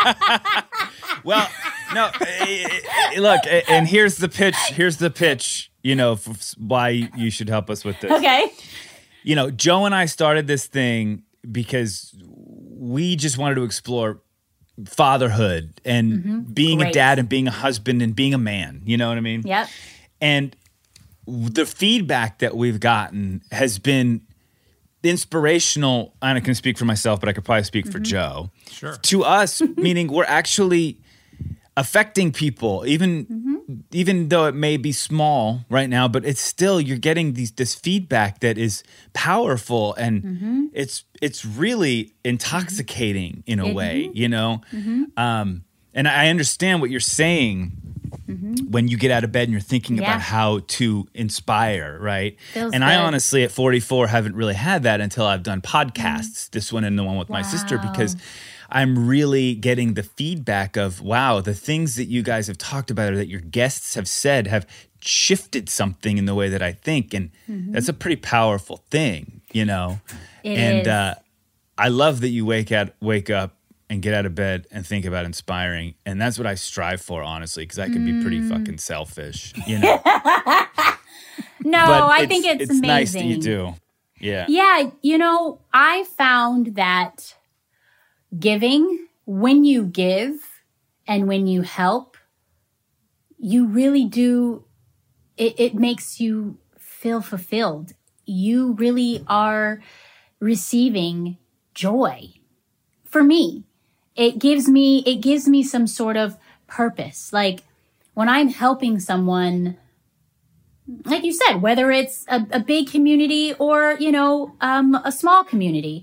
Well, no. Look, and here's the pitch. Here's the pitch. You know why you should help us with this. Okay. You know, Joe and I started this thing because we just wanted to explore fatherhood and mm-hmm. being Great. a dad and being a husband and being a man. You know what I mean? Yep. And the feedback that we've gotten has been inspirational. I can speak for myself, but I could probably speak mm-hmm. for Joe. Sure. To us, meaning we're actually affecting people, even mm-hmm. even though it may be small right now, but it's still, you're getting these this feedback that is powerful, and mm-hmm. it's it's really intoxicating in a mm-hmm. way, you know. Mm-hmm. Um, and I understand what you're saying. Mm-hmm. When you get out of bed and you're thinking yeah. about how to inspire, right? Feels and good. I honestly, at forty-four, haven't really had that until I've done podcasts, mm-hmm. this one and the one with wow. my sister, because I'm really getting the feedback of, wow, the things that you guys have talked about or that your guests have said have shifted something in the way that I think. And mm-hmm. that's a pretty powerful thing, you know? It and is. Uh, I love that you wake out, wake up and get out of bed and think about inspiring. And that's what I strive for, honestly, because I can mm. be pretty fucking selfish, you know? No, but I it's, think it's, it's amazing. nice that you do. Yeah. Yeah, you know, I found that giving, when you give and when you help, you really do, it, it makes you feel fulfilled. You really are receiving joy. For me, it gives me, it gives me some sort of purpose. Like when I'm helping someone, like you said, whether it's a, a big community or, you know, um, a small community,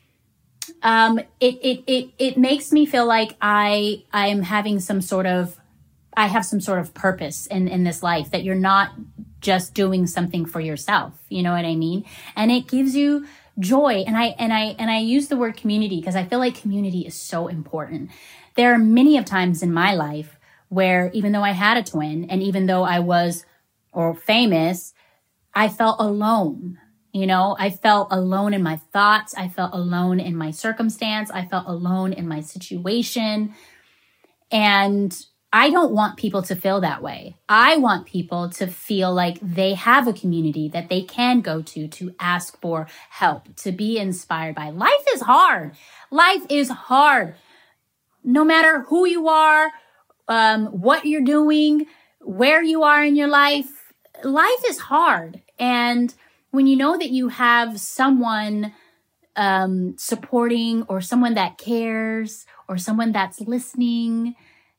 um, it, it, it, it makes me feel like I, I am having some sort of, I have some sort of purpose in, in this life, that you're not just doing something for yourself. You know what I mean? And it gives you joy. And I, and I, and I use the word community because I feel like community is so important. There are many of times in my life where even though I had a twin and even though I was or famous, I felt alone. You know, I felt alone in my thoughts. I felt alone in my circumstance. I felt alone in my situation. And I don't want people to feel that way. I want people to feel like they have a community that they can go to, to ask for help, to be inspired by. Life is hard. Life is hard. No matter who you are, um, what you're doing, where you are in your life, life is hard. And when you know that you have someone um, supporting or someone that cares or someone that's listening,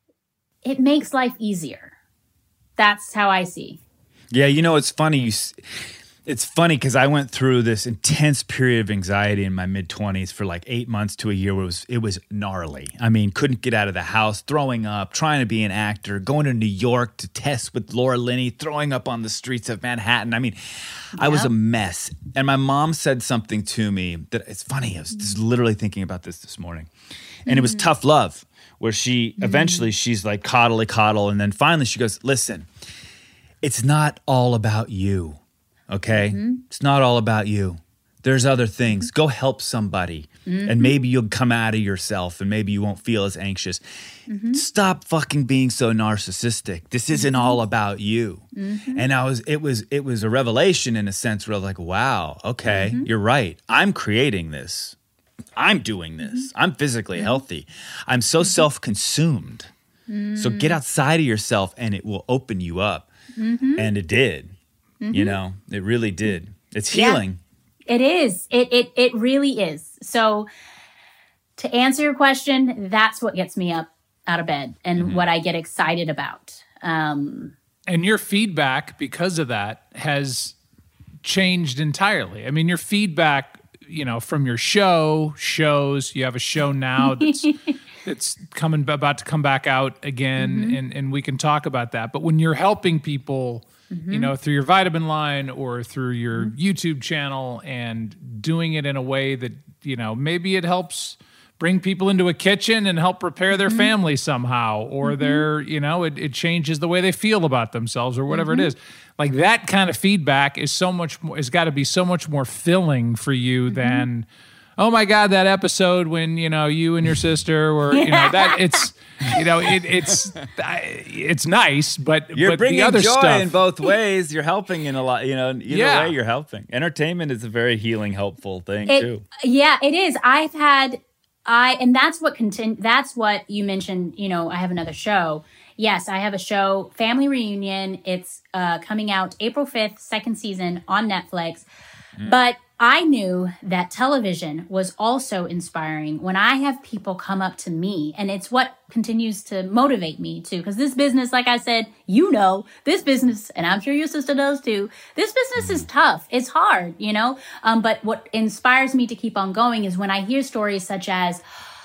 it makes life easier. That's how I see. Yeah, you know, it's funny. You, it's funny because I went through this intense period of anxiety in my mid-twenties for like eight months to a year where it was, it was gnarly. I mean, couldn't get out of the house, throwing up, trying to be an actor, going to New York to test with Laura Linney, throwing up on the streets of Manhattan. I mean, yep. I was a mess. And my mom said something to me that it's funny. I was just literally thinking about this this morning. And mm-hmm. it was tough love. Where she, eventually she's like coddly coddle. And then finally she goes, listen, it's not all about you, okay? Mm-hmm. It's not all about you. There's other things. Go help somebody. Mm-hmm. And maybe you'll come out of yourself and maybe you won't feel as anxious. Mm-hmm. Stop fucking being so narcissistic. This isn't mm-hmm. all about you. Mm-hmm. And I was, it was, it was a revelation in a sense where I was like, wow, okay, mm-hmm. you're right. I'm creating this. I'm doing this. I'm physically healthy. I'm so self-consumed. Mm-hmm. So get outside of yourself and it will open you up. Mm-hmm. And it did. Mm-hmm. You know, it really did. It's healing. Yeah, it is. It, it, it really is. So to answer your question, that's what gets me up out of bed and mm-hmm. what I get excited about. Um, and your feedback because of that has changed entirely. I mean, your feedback, you know, from your show, shows, you have a show now that's that's coming about to come back out again, mm-hmm. and, and we can talk about that. But when you're helping people, mm-hmm. you know, through your vitamin line or through your mm-hmm. YouTube channel and doing it in a way that, you know, maybe it helps bring people into a kitchen and help prepare their mm-hmm. family somehow, or mm-hmm. their, you know, it, it changes the way they feel about themselves or whatever mm-hmm. it is. Like that kind of feedback is so much more, it's got to be so much more filling for you mm-hmm. than, oh my God, that episode when, you know, you and your sister were, you know, that it's, you know, it, it's, it's nice, but, you're but bringing the other joy stuff, in both ways. You're helping in a lot, you know, either yeah. way you're helping. Entertainment is a very healing, helpful thing it, too. Yeah, it is. I've had, I, and that's what content, that's what you mentioned, you know, I have another show. Yes, I have a show, Family Reunion. It's uh, coming out April fifth, second season on Netflix. Mm. But I knew that television was also inspiring when I have people come up to me, and it's what continues to motivate me too. Because this business, like I said, you know, this business, and I'm sure your sister does too, this business is tough. It's hard, you know? Um, but what inspires me to keep on going is when I hear stories such as,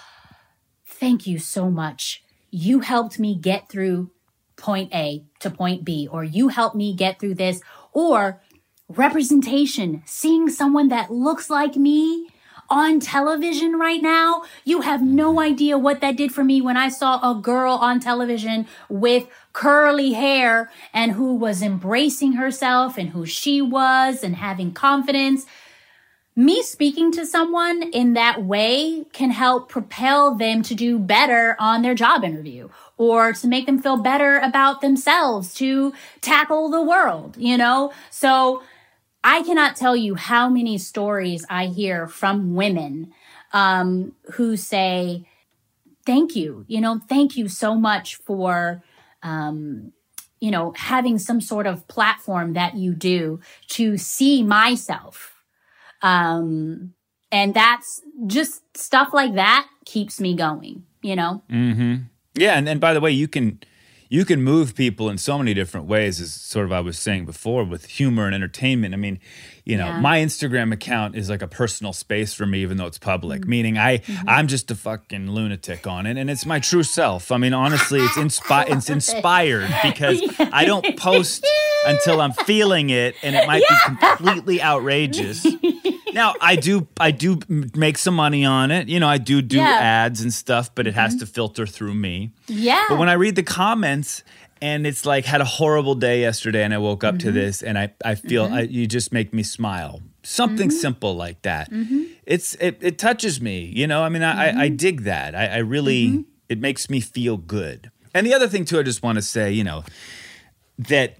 thank you so much. You helped me get through point A to point B, or you helped me get through this, or representation, seeing someone that looks like me on television right now. You have no idea what that did for me when I saw a girl on television with curly hair and who was embracing herself and who she was and having confidence. Me speaking to someone in that way can help propel them to do better on their job interview, or to make them feel better about themselves, to tackle the world, you know? So I cannot tell you how many stories I hear from women um, who say, thank you, you know, thank you so much for, um, you know, having some sort of platform that you do to see myself. Um, and that's just stuff like that keeps me going, you know? Mm-hmm. Yeah. And, and by the way, you can... You can move people in so many different ways, as sort of I was saying before, with humor and entertainment. I mean, you know, yeah. my Instagram account is like a personal space for me, even though it's public, mm-hmm. meaning I, mm-hmm. I'm just a fucking lunatic on it, and it's my true self. I mean, honestly, it's, inspi- it's inspired because yeah. I don't post until I'm feeling it, and it might yeah. be completely outrageous. Now, I do I do make some money on it. You know, I do do yeah. ads and stuff, but it has mm-hmm. to filter through me. Yeah. But when I read the comments and it's like, had a horrible day yesterday and I woke up mm-hmm. to this and I, I feel, mm-hmm. I, you just make me smile. Something mm-hmm. simple like that. Mm-hmm. It's it, it touches me, you know? I mean, I, mm-hmm. I, I dig that. I, I really, mm-hmm. it makes me feel good. And the other thing too, I just want to say, you know, that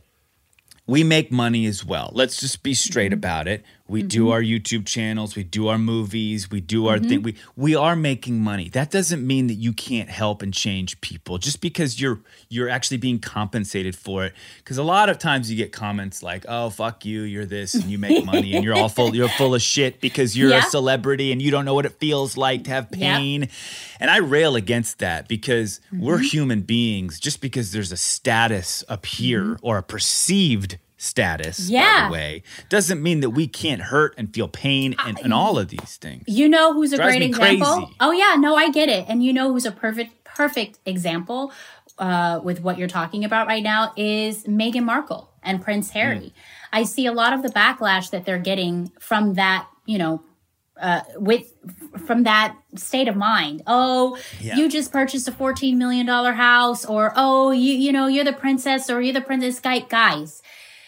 we make money as well. Let's just be straight mm-hmm. about it. We mm-hmm. do our YouTube channels, we do our movies, we do our mm-hmm. thing. We we are making money. That doesn't mean that you can't help and change people just because you're you're actually being compensated for it. Because a lot of times you get comments like, "Oh, fuck you, you're this and you make money and you're all full you're full of shit because you're yeah. a celebrity and you don't know what it feels like to have pain." Yep. And I rail against that because mm-hmm. we're human beings. Just because there's a status up here mm-hmm. or a perceived status, yeah. by the way, doesn't mean that we can't hurt and feel pain and, and all of these things. You know who's a Drives great me example? Crazy. Oh, yeah, no, I get it. And you know who's a perfect, perfect example uh, with what you're talking about right now is Meghan Markle and Prince Harry. Mm. I see a lot of the backlash that they're getting from that, you know, uh, with from that state of mind. Oh, yeah. you just purchased a fourteen million dollars house, or, oh, you, you know, you're the princess or you're the princess guy. Guys,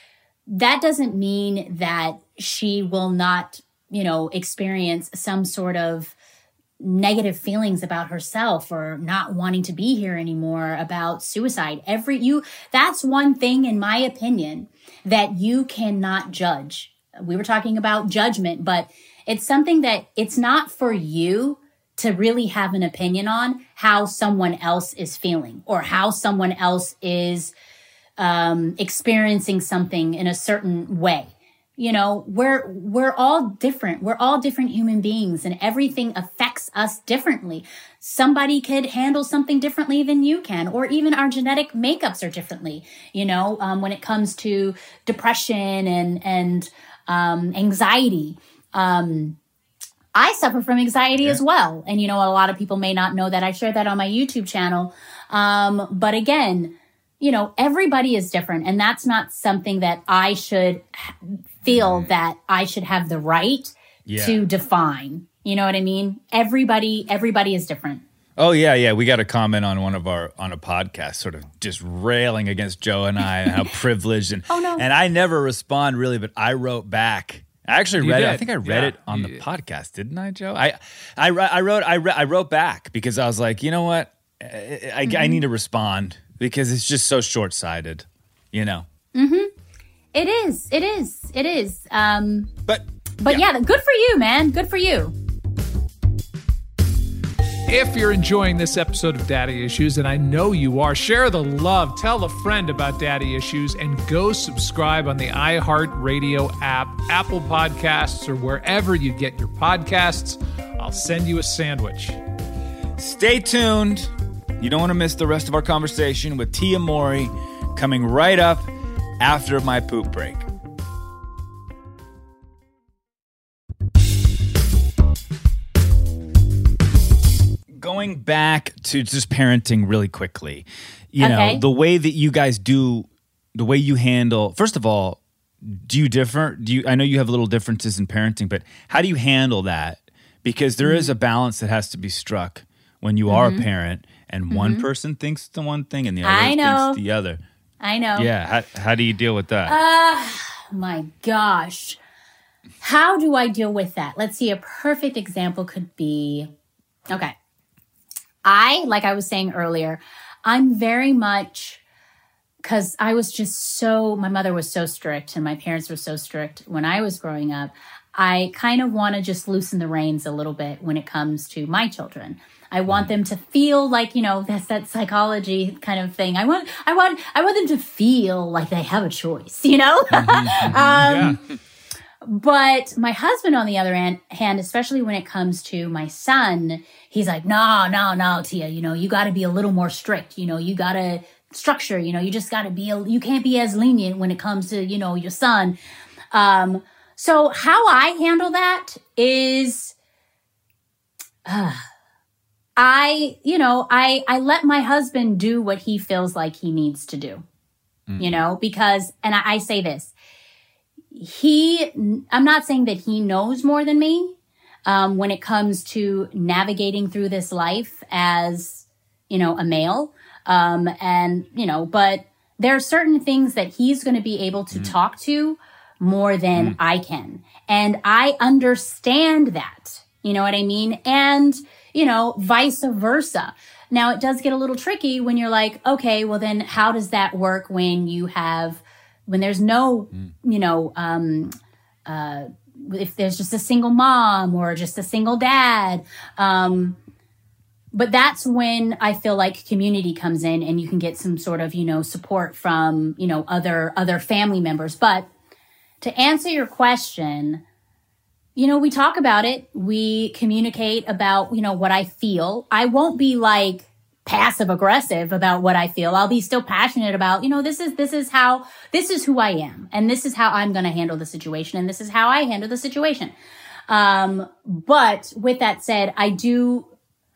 that doesn't mean that she will not, you know, experience some sort of negative feelings about herself or not wanting to be here anymore, about suicide. Every you, that's one thing, in my opinion, that you cannot judge. We were talking about judgment, but it's something that it's not for you to really have an opinion on how someone else is feeling or how someone else is um, experiencing something in a certain way. You know, we're, we're all different. We're all different human beings and everything affects us differently. Somebody could handle something differently than you can, or even our genetic makeups are differently, you know, um, when it comes to depression and, and, um, anxiety. Um, I suffer from anxiety yeah. as well. And, you know, a lot of people may not know that. I share that on my YouTube channel. Um, but again, you know, everybody is different. And that's not something that I should feel mm. that I should have the right yeah. to define. You know what I mean? Everybody, everybody is different. Oh, yeah, yeah. We got a comment on one of our, on a podcast, sort of just railing against Joe and I and how privileged. And, oh, no. And I never respond really, but I wrote back. I actually You read did. it. I think I read Yeah, it on you the did. podcast, didn't I, Joe? I, I, I wrote, I, re- I wrote back because I was like, you know what? I, I, Mm-hmm. I need to respond because it's just so short-sighted, you know? Mm-hmm. It is. It is. It is. Um, But, but yeah. yeah, good for you, man. Good for you. If you're enjoying this episode of Daddy Issues, and I know you are, share the love, tell a friend about Daddy Issues, and go subscribe on the iHeartRadio app, Apple Podcasts, or wherever you get your podcasts. I'll send you a sandwich. Stay tuned. You don't want to miss the rest of our conversation with Tia Mowry coming right up after my poop break. Going back to just parenting really quickly, you Okay. know, the way that you guys do, the way you handle, first of all, do you differ? Do you, I know you have little differences in parenting, but how do you handle that? Because there is a balance that has to be struck when you are a parent and one person thinks the one thing and the other I know. thinks the other. I know. Yeah. How, how do you deal with that? Uh, my gosh. How do I deal with that? Let's see. A perfect example could be, okay. I, like I was saying earlier, I'm very much, because I was just so, my mother was so strict and my parents were so strict when I was growing up. I kind of want to just loosen the reins a little bit when it comes to my children. I want them to feel like, you know, that's that psychology kind of thing. I want, I want, I want them to feel like they have a choice, you know? Mm-hmm. um, Yeah. But my husband, on the other hand, hand, especially when it comes to my son, he's like, no, no, no, Tia, you know, you got to be a little more strict. You know, you got to structure, you know, you just got to be, a, you can't be as lenient when it comes to, you know, your son. Um, so how I handle that is, uh, I, you know, I, I let my husband do what he feels like he needs to do, mm-hmm. you know, because, and I, I say this, he, I'm not saying that he knows more than me, um, when it comes to navigating through this life as, you know, a male. Um, and, you know, but there are certain things that he's going to be able to mm-hmm. talk to more than mm-hmm. I can. And I understand that, you know what I mean? And, you know, vice versa. Now, it does get a little tricky when you're like, okay, well, then how does that work when you have, when there's no, mm. you know, um, uh, if there's just a single mom or just a single dad. Um, but that's when I feel like community comes in and you can get some sort of, you know, support from, you know, other, other family members. But to answer your question, you know, we talk about it. We communicate about, you know, what I feel. I won't be like passive aggressive about what I feel. I'll be still passionate about, you know, this is, this is how, this is who I am. And this is how I'm going to handle the situation. And this is how I handle the situation. Um, but with that said, I do,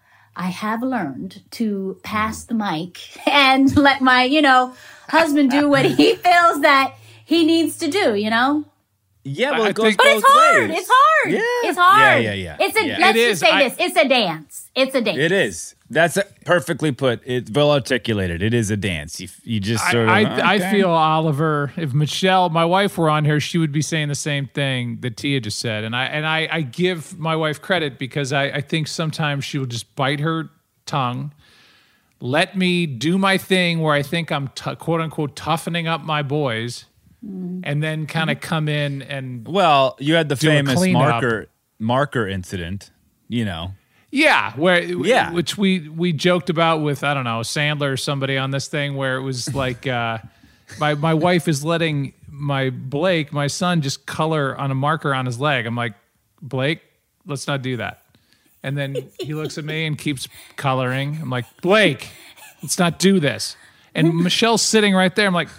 I have learned to pass the mic and let my, you know, husband do what he feels that he needs to do, you know? Yeah, well, I it goes think- But both it's hard. ways. It's hard. Yeah. It's hard. Yeah, yeah, yeah. It's a, Yeah. let's It just is. say I- this. It's a dance. It's a dance. It is. That's perfectly put. It's well articulated. It is a dance. You, you just I, sort of. I, I okay. feel, Oliver, if Michelle, my wife, were on here, she would be saying the same thing that Tia just said. And I and I, I give my wife credit because I, I think sometimes she will just bite her tongue, let me do my thing where I think I'm t- quote unquote toughening up my boys, mm. and then kind of come in and Well, you had the do a famous cleanup. marker marker incident. You know. Yeah, where Yeah. which we we joked about with, I don't know, Sandler or somebody on this thing where it was like uh, my my wife is letting my Blake, my son, just color on a marker on his leg. I'm like, Blake, let's not do that. And then he looks at me and keeps coloring. I'm like, Blake, let's not do this. And Michelle's sitting right there. I'm like,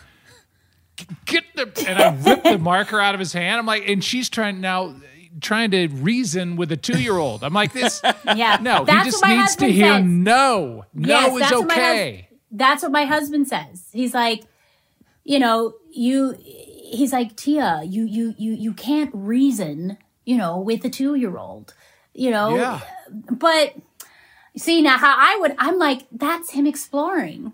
get the, and I rip the marker out of his hand. I'm like, and she's trying now. trying to reason with a two-year-old. I'm like, this, Yeah. no, That's he just what my needs to husband hear says. no. No Yes, is that's what my okay. hus- that's what my husband says. He's like, you know, you, he's like, Tia, you, you, you, you can't reason, you know, with a two-year-old, you know, Yeah. but see now how I would, I'm like, that's him exploring.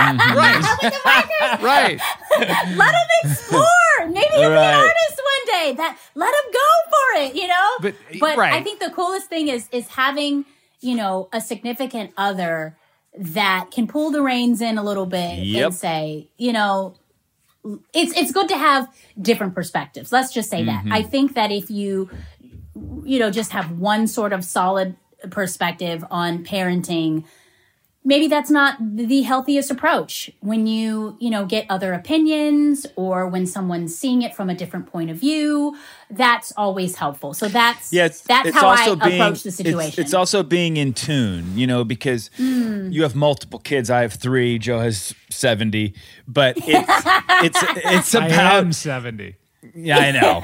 Right. Right. Let him explore. Maybe he'll be Right. an artist one day. That let him go for it, you know? But- but right. I think the coolest thing is is having, you know, a significant other that can pull the reins in a little bit Yep. and say, you know, it's it's good to have different perspectives. Let's just say Mm-hmm. that. I think that if you you know, just have one sort of solid perspective on parenting, maybe that's not the healthiest approach. When you, you know, get other opinions or when someone's seeing it from a different point of view, that's always helpful. So that's yeah, it's, that's it's how I being, approach the situation. It's, it's also being in tune, you know, because mm. you have multiple kids. I have three. Joe has seventy, but it's it's it's about I am seventy. Yeah, I know.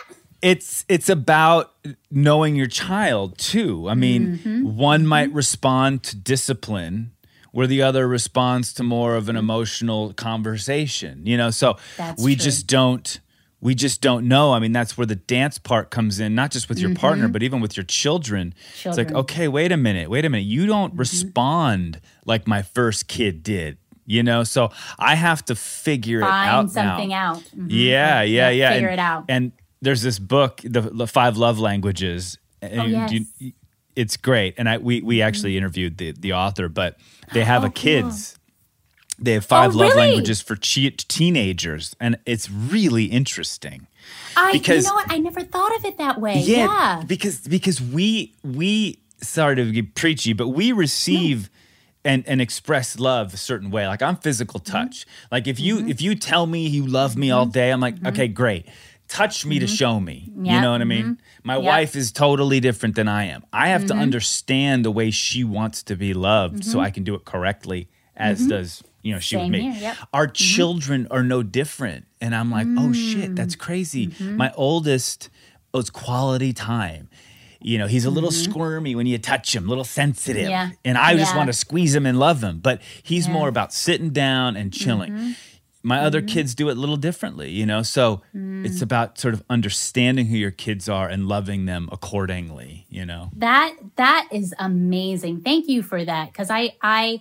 It's it's about knowing your child too. I mean, mm-hmm. one mm-hmm. might respond to discipline where the other responds to more of an emotional conversation, you know? So that's we true. just don't we just don't know. I mean, that's where the dance part comes in, not just with your mm-hmm. partner, but even with your children. children. It's like, okay, wait a minute, wait a minute. You don't mm-hmm. respond like my first kid did. You know, so I have to figure Find it out something now. out. Mm-hmm. Yeah, yeah, yeah. Figure and, it out. And there's this book, the, the Five Love Languages. And oh, yes. you, it's great. And I we we actually mm-hmm. interviewed the, the author, but they have oh, a kids. Cool. They have five oh, love really? languages for che- teenagers, and it's really interesting. I because, you know what? I never thought of it that way. Yeah, yeah. because because we we sorry to get preachy, but we receive. No. And, and express love a certain way. Like I'm physical touch. Mm-hmm. Like if you mm-hmm. if you tell me you love me all day, I'm like, mm-hmm. okay, great. Touch me mm-hmm. to show me. Yep. You know what I mean? Mm-hmm. My yep. wife is totally different than I am. I have mm-hmm. to understand the way she wants to be loved mm-hmm. so I can do it correctly, as mm-hmm. does, you know, she Same with me. Here, yep. Our mm-hmm. children are no different. And I'm like, mm-hmm. oh shit, that's crazy. Mm-hmm. My oldest owes quality time. You know, he's a little mm-hmm. squirmy when you touch him, a little sensitive. Yeah. And I yeah. just want to squeeze him and love him. But he's yeah. more about sitting down and chilling. Mm-hmm. My mm-hmm. other kids do it a little differently, you know? So mm. it's about sort of understanding who your kids are and loving them accordingly, you know? That that is amazing. Thank you for that. Because I, I,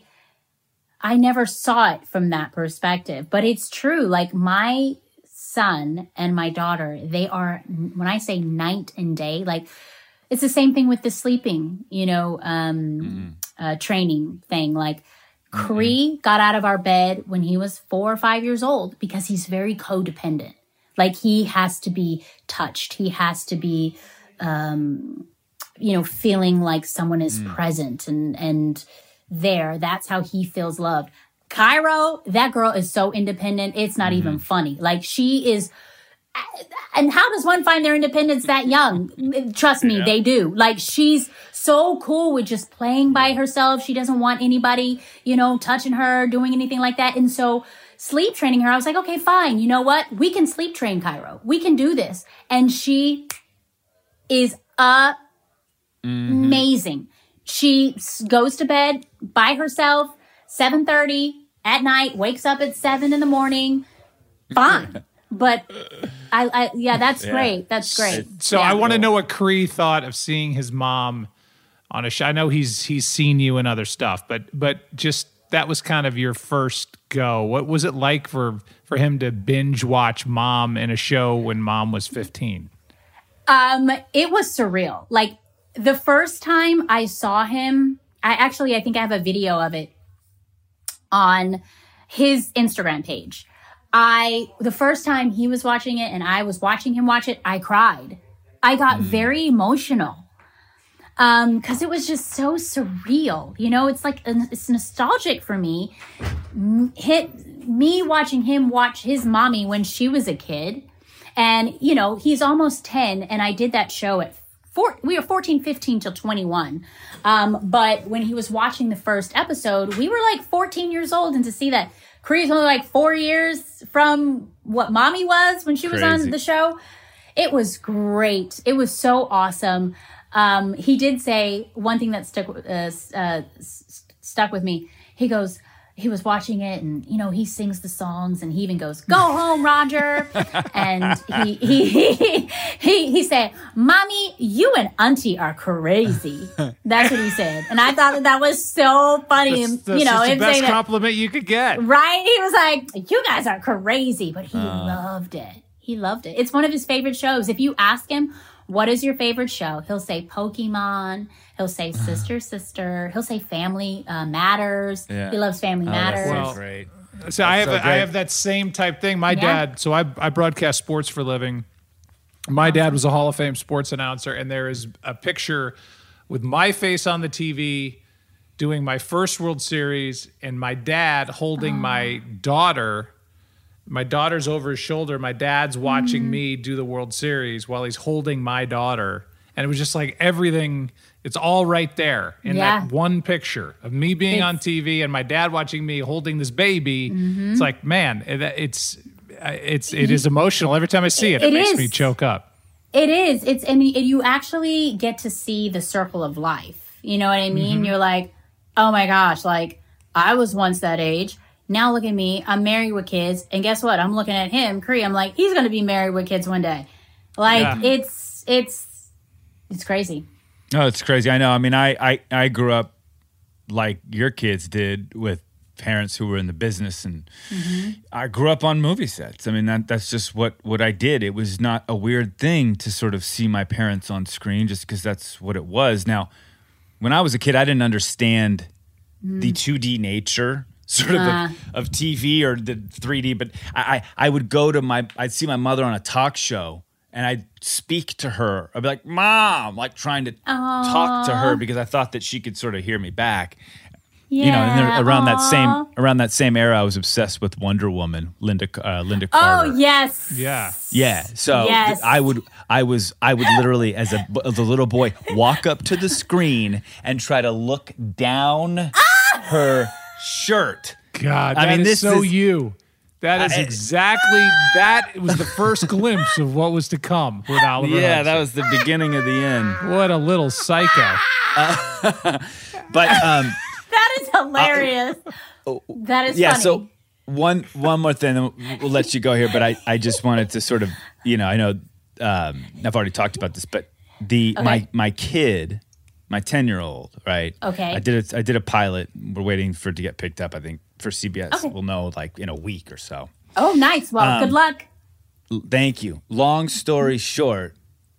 I never saw it from that perspective. But it's true. Like my son and my daughter, they are, when I say night and day, like, it's the same thing with the sleeping, you know, um, mm-hmm. uh, training thing. Like, Cree mm-hmm. got out of our bed when he was four or five years old because he's very codependent. Like, he has to be touched. He has to be, um, you know, feeling like someone is mm. present and and there. That's how he feels loved. Cairo, that girl is so independent. It's not mm-hmm. even funny. Like, she is... And how does one find their independence that young? Trust me, yeah. they do. Like, she's so cool with just playing by herself. She doesn't want anybody, you know, touching her, doing anything like that. And so sleep training her, I was like, okay, fine. You know what? We can sleep train Cairo. We can do this. And she is uh, mm-hmm. amazing. She goes to bed by herself, seven thirty at night, wakes up at seven in the morning. Fine. But I, I, yeah, that's yeah. great. That's great. So yeah. I want to know what Cree thought of seeing his mom on a show. I know he's he's seen you in other stuff, but but just that was kind of your first go. What was it like for for him to binge watch Mom in a show when Mom was fifteen? Um, it was surreal. Like, the first time I saw him, I actually I think I have a video of it on his Instagram page. I, the first time he was watching it and I was watching him watch it, I cried. I got mm. very emotional. Um, cause it was just so surreal. You know, it's like, it's nostalgic for me. Hit me watching him watch his mommy when she was a kid. And, you know, he's almost ten and I did that show at four, we were fourteen, fifteen till twenty-one. Um, but when he was watching the first episode, we were like fourteen years old, and to see that Cree's only like four years from what Mommy was when she was Crazy. on the show. It was great. It was so awesome. Um, he did say one thing that stuck uh, uh, stuck with me. He goes, he was watching it, and you know, he sings the songs, and he even goes, "Go home, Roger." And he he he he he said, "Mommy, you and Auntie are crazy." That's what he said, and I thought that that was so funny. That's, that's you know, the best that, compliment you could get, right? He was like, "You guys are crazy," but he uh. loved it. He loved it. It's one of his favorite shows. If you ask him, what is your favorite show? He'll say Pokemon. He'll say Sister, Sister. He'll say Family uh, Matters. Yeah. He loves Family oh, Matters. That's so great. So that's I have so I have that same type thing. My yeah. dad. So I I broadcast sports for a living. My dad was a Hall of Fame sports announcer, and there is a picture with my face on the T V doing my first World Series and my dad holding oh. my daughter. My daughter's over his shoulder. My dad's watching mm. me do the World Series while he's holding my daughter. And it was just like everything, it's all right there in yeah. that one picture of me being it's, on T V and my dad watching me holding this baby. Mm-hmm. It's like, man, it, it's it's it is emotional every time I see it. It, it makes is. me choke up. It is. It's I mean, you actually get to see the circle of life. You know what I mean? Mm-hmm. You're like, oh my gosh, like I was once that age. Now look at me. I'm married with kids, and guess what? I'm looking at him, Cree. I'm like, he's going to be married with kids one day. Like yeah. it's it's. It's crazy. No, it's crazy. I know. I mean, I, I, I grew up like your kids did with parents who were in the business, and mm-hmm. I grew up on movie sets. I mean, that that's just what, what I did. It was not a weird thing to sort of see my parents on screen just because that's what it was. Now, when I was a kid, I didn't understand mm. the two D nature sort of, uh. of of T V or the three D, but I, I I would go to my, I'd see my mother on a talk show, and I'd speak to her. I'd be like, Mom, like trying to Aww. talk to her because I thought that she could sort of hear me back. Yeah. You know, and then around Aww. that same around that same era, I was obsessed with Wonder Woman, Linda uh, Linda Carter. Oh yes, yeah, yeah. So yes. th- I would, I was, I would literally, as a as a little boy, walk up to the screen and try to look down ah! her shirt. God, I mean, is this so is you. That is exactly, that was the first glimpse of what was to come with Oliver Yeah, Hudson. that was the beginning of the end. What a little psycho. Uh, but um, that is hilarious. Uh, that is yeah, funny. so one one more thing, then we'll let you go here, but I, I just wanted to sort of, you know, I know um, I've already talked about this, but the okay. my my kid, my ten-year-old, right? Okay. I did a, I did a pilot. We're waiting for it to get picked up, I think. For C B S, okay. we'll know like in a week or so. Oh, nice. Well, um, good luck. Thank you. Long story short,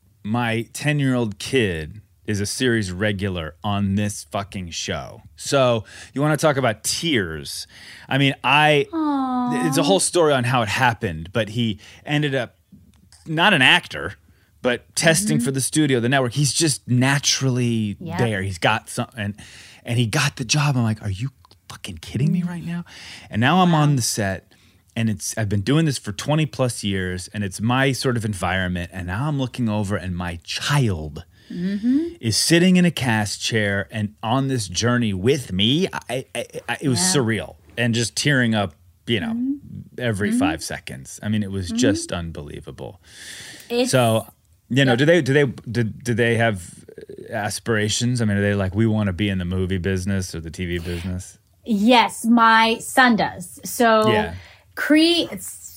my ten-year-old kid is a series regular on this fucking show. So you want to talk about tears? I mean, I Aww. It's a whole story on how it happened, but he ended up not an actor, but testing mm-hmm. for the studio, the network. He's just naturally yep. there. He's got something, and, and he got the job. I'm like, are you fucking kidding me right now? And now I'm on the set, and it's I've been doing this for twenty plus years, and it's my sort of environment, and now I'm looking over, and my child mm-hmm. is sitting in a cast chair and on this journey with me. I, I, I, it was yeah. surreal, and just tearing up, you know, mm-hmm. every mm-hmm. five seconds. I mean, it was mm-hmm. just unbelievable. It's, so, you know, yeah. do they do they do, do they have aspirations? I mean, are they like, we want to be in the movie business or the T V business? Yes, my son does. So, yeah. Cree,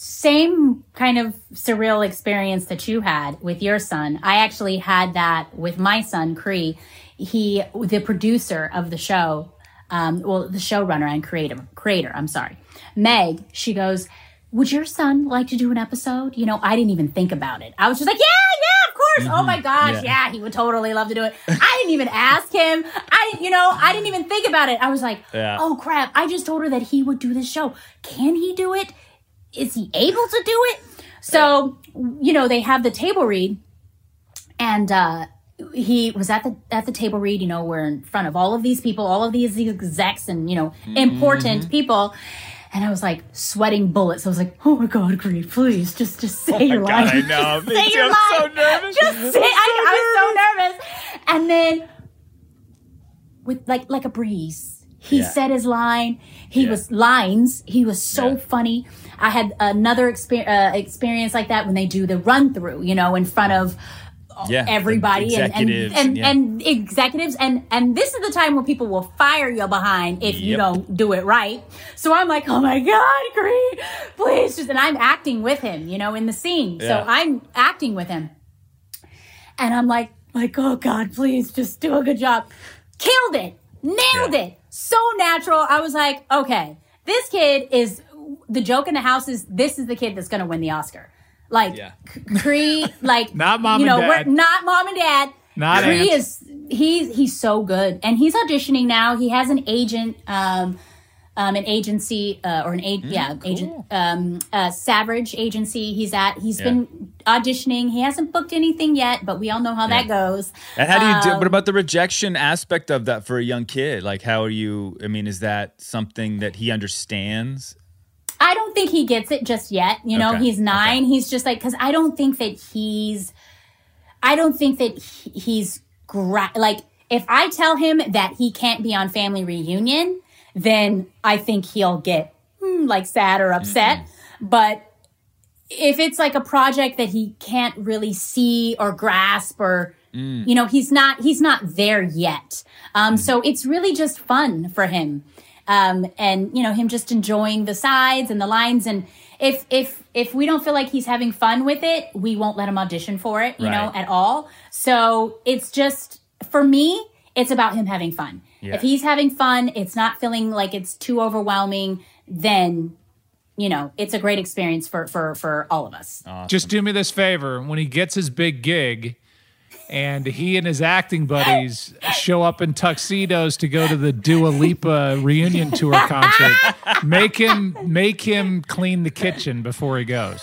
same kind of surreal experience that you had with your son. I actually had that with my son, Cree. He, the producer of the show, um, well, the showrunner and creator, creator, I'm sorry, Meg, she goes, would your son like to do an episode? You know, I didn't even think about it. I was just like, yeah, yeah, of course. Mm-hmm. Oh my gosh. Yeah. yeah, he would totally love to do it. I didn't even ask him. I didn't, you know, I didn't even think about it. I was like, yeah. oh crap. I just told her that he would do this show. Can he do it? Is he able to do it? So, you know, they have the table read, and uh, he was at the at the table read, you know, we're in front of all of these people, all of these execs and, you know, important mm-hmm. people. And I was like sweating bullets. I was like, oh my God, Cree, please, just just say oh your God, line. I know. say Me your too. line. I'm so nervous. Just I'm say, so I, nervous. I was so nervous. And then with like like a breeze, he yeah. said his line. He yeah. was lines. He was so yeah. funny. I had another exper- uh, experience like that when they do the run through, you know, in front of yeah, everybody and and, and, yeah. and executives. And, and this is the time when people will fire you behind if yep. you don't do it right. So I'm like, oh my God, Cree, please. Just, and I'm acting with him, you know, in the scene. Yeah. So I'm acting with him. And I'm like, like, oh God, please just do a good job. Killed it. Nailed yeah. it. So natural. I was like, okay, this kid is, the joke in the house is, this is the kid that's going to win the Oscar. Like, yeah. Cree, like, not mom you know, and dad. We're not mom and dad. Not Cree aunt. is, he's, he's so good. And he's auditioning now. He has an agent. Um, um, an agency uh, or an a- Mm, yeah cool. agent um, uh, Savage agency. He's at. He's Yeah. been auditioning. He hasn't booked anything yet, but we all know how Yeah. that goes. And how do you do? Um, What about the rejection aspect of that for a young kid? Like, how are you? I mean, is that something that he understands? I don't think he gets it just yet. You know, Okay, he's nine. okay. He's just like, because I don't think that he's, I don't think that he- he's, gra- like, if I tell him that he can't be on Family Reunion, then I think he'll get, hmm, like, sad or upset. Mm-hmm. But if it's like a project that he can't really see or grasp or, Mm. you know, he's not, he's not there yet. Um, Mm-hmm. So it's really just fun for him. Um, and you know, him just enjoying the sides and the lines. And if if if we don't feel like he's having fun with it, we won't let him audition for it, you know, Right. at all. So it's just, for me, it's about him having fun. Yeah. If he's having fun, it's not feeling like it's too overwhelming, then you know, it's a great experience for for for all of us. Just do me this favor. When he gets his big gig and he and his acting buddies show up in tuxedos to go to the Dua Lipa reunion tour concert, make him make him clean the kitchen before he goes.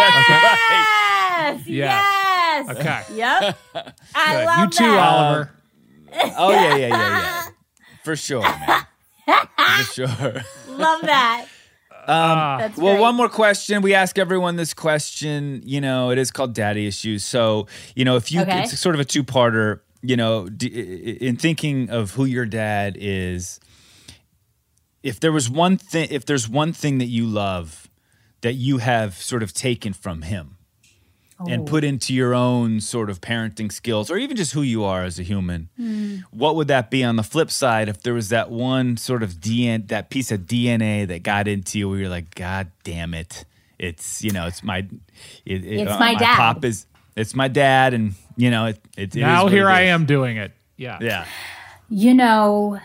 Yes! Yes. Yes! Okay. Yep. I Good. love You too, that. Oliver. Oh yeah, yeah, yeah, yeah. For sure, man. For sure. Love that. That's Well, great. one more question. We ask everyone this question. You know, it is called Daddy Issues. So, you know, if you, Okay. it's sort of a two-parter. You know, d- in thinking of who your dad is, if there was one thing, if there's one thing that you love that you have sort of taken from him and Oh. put into your own sort of parenting skills, or even just who you are as a human, Hmm. what would that be on the flip side if there was that one sort of D N, that piece of D N A that got into you where you're like, God damn it, it's, you know, it's my, it, it- It's uh, my dad. pop is, it's my dad, and you know, it. it, it is Now what here it I is. am doing it. Yeah. Yeah. You know,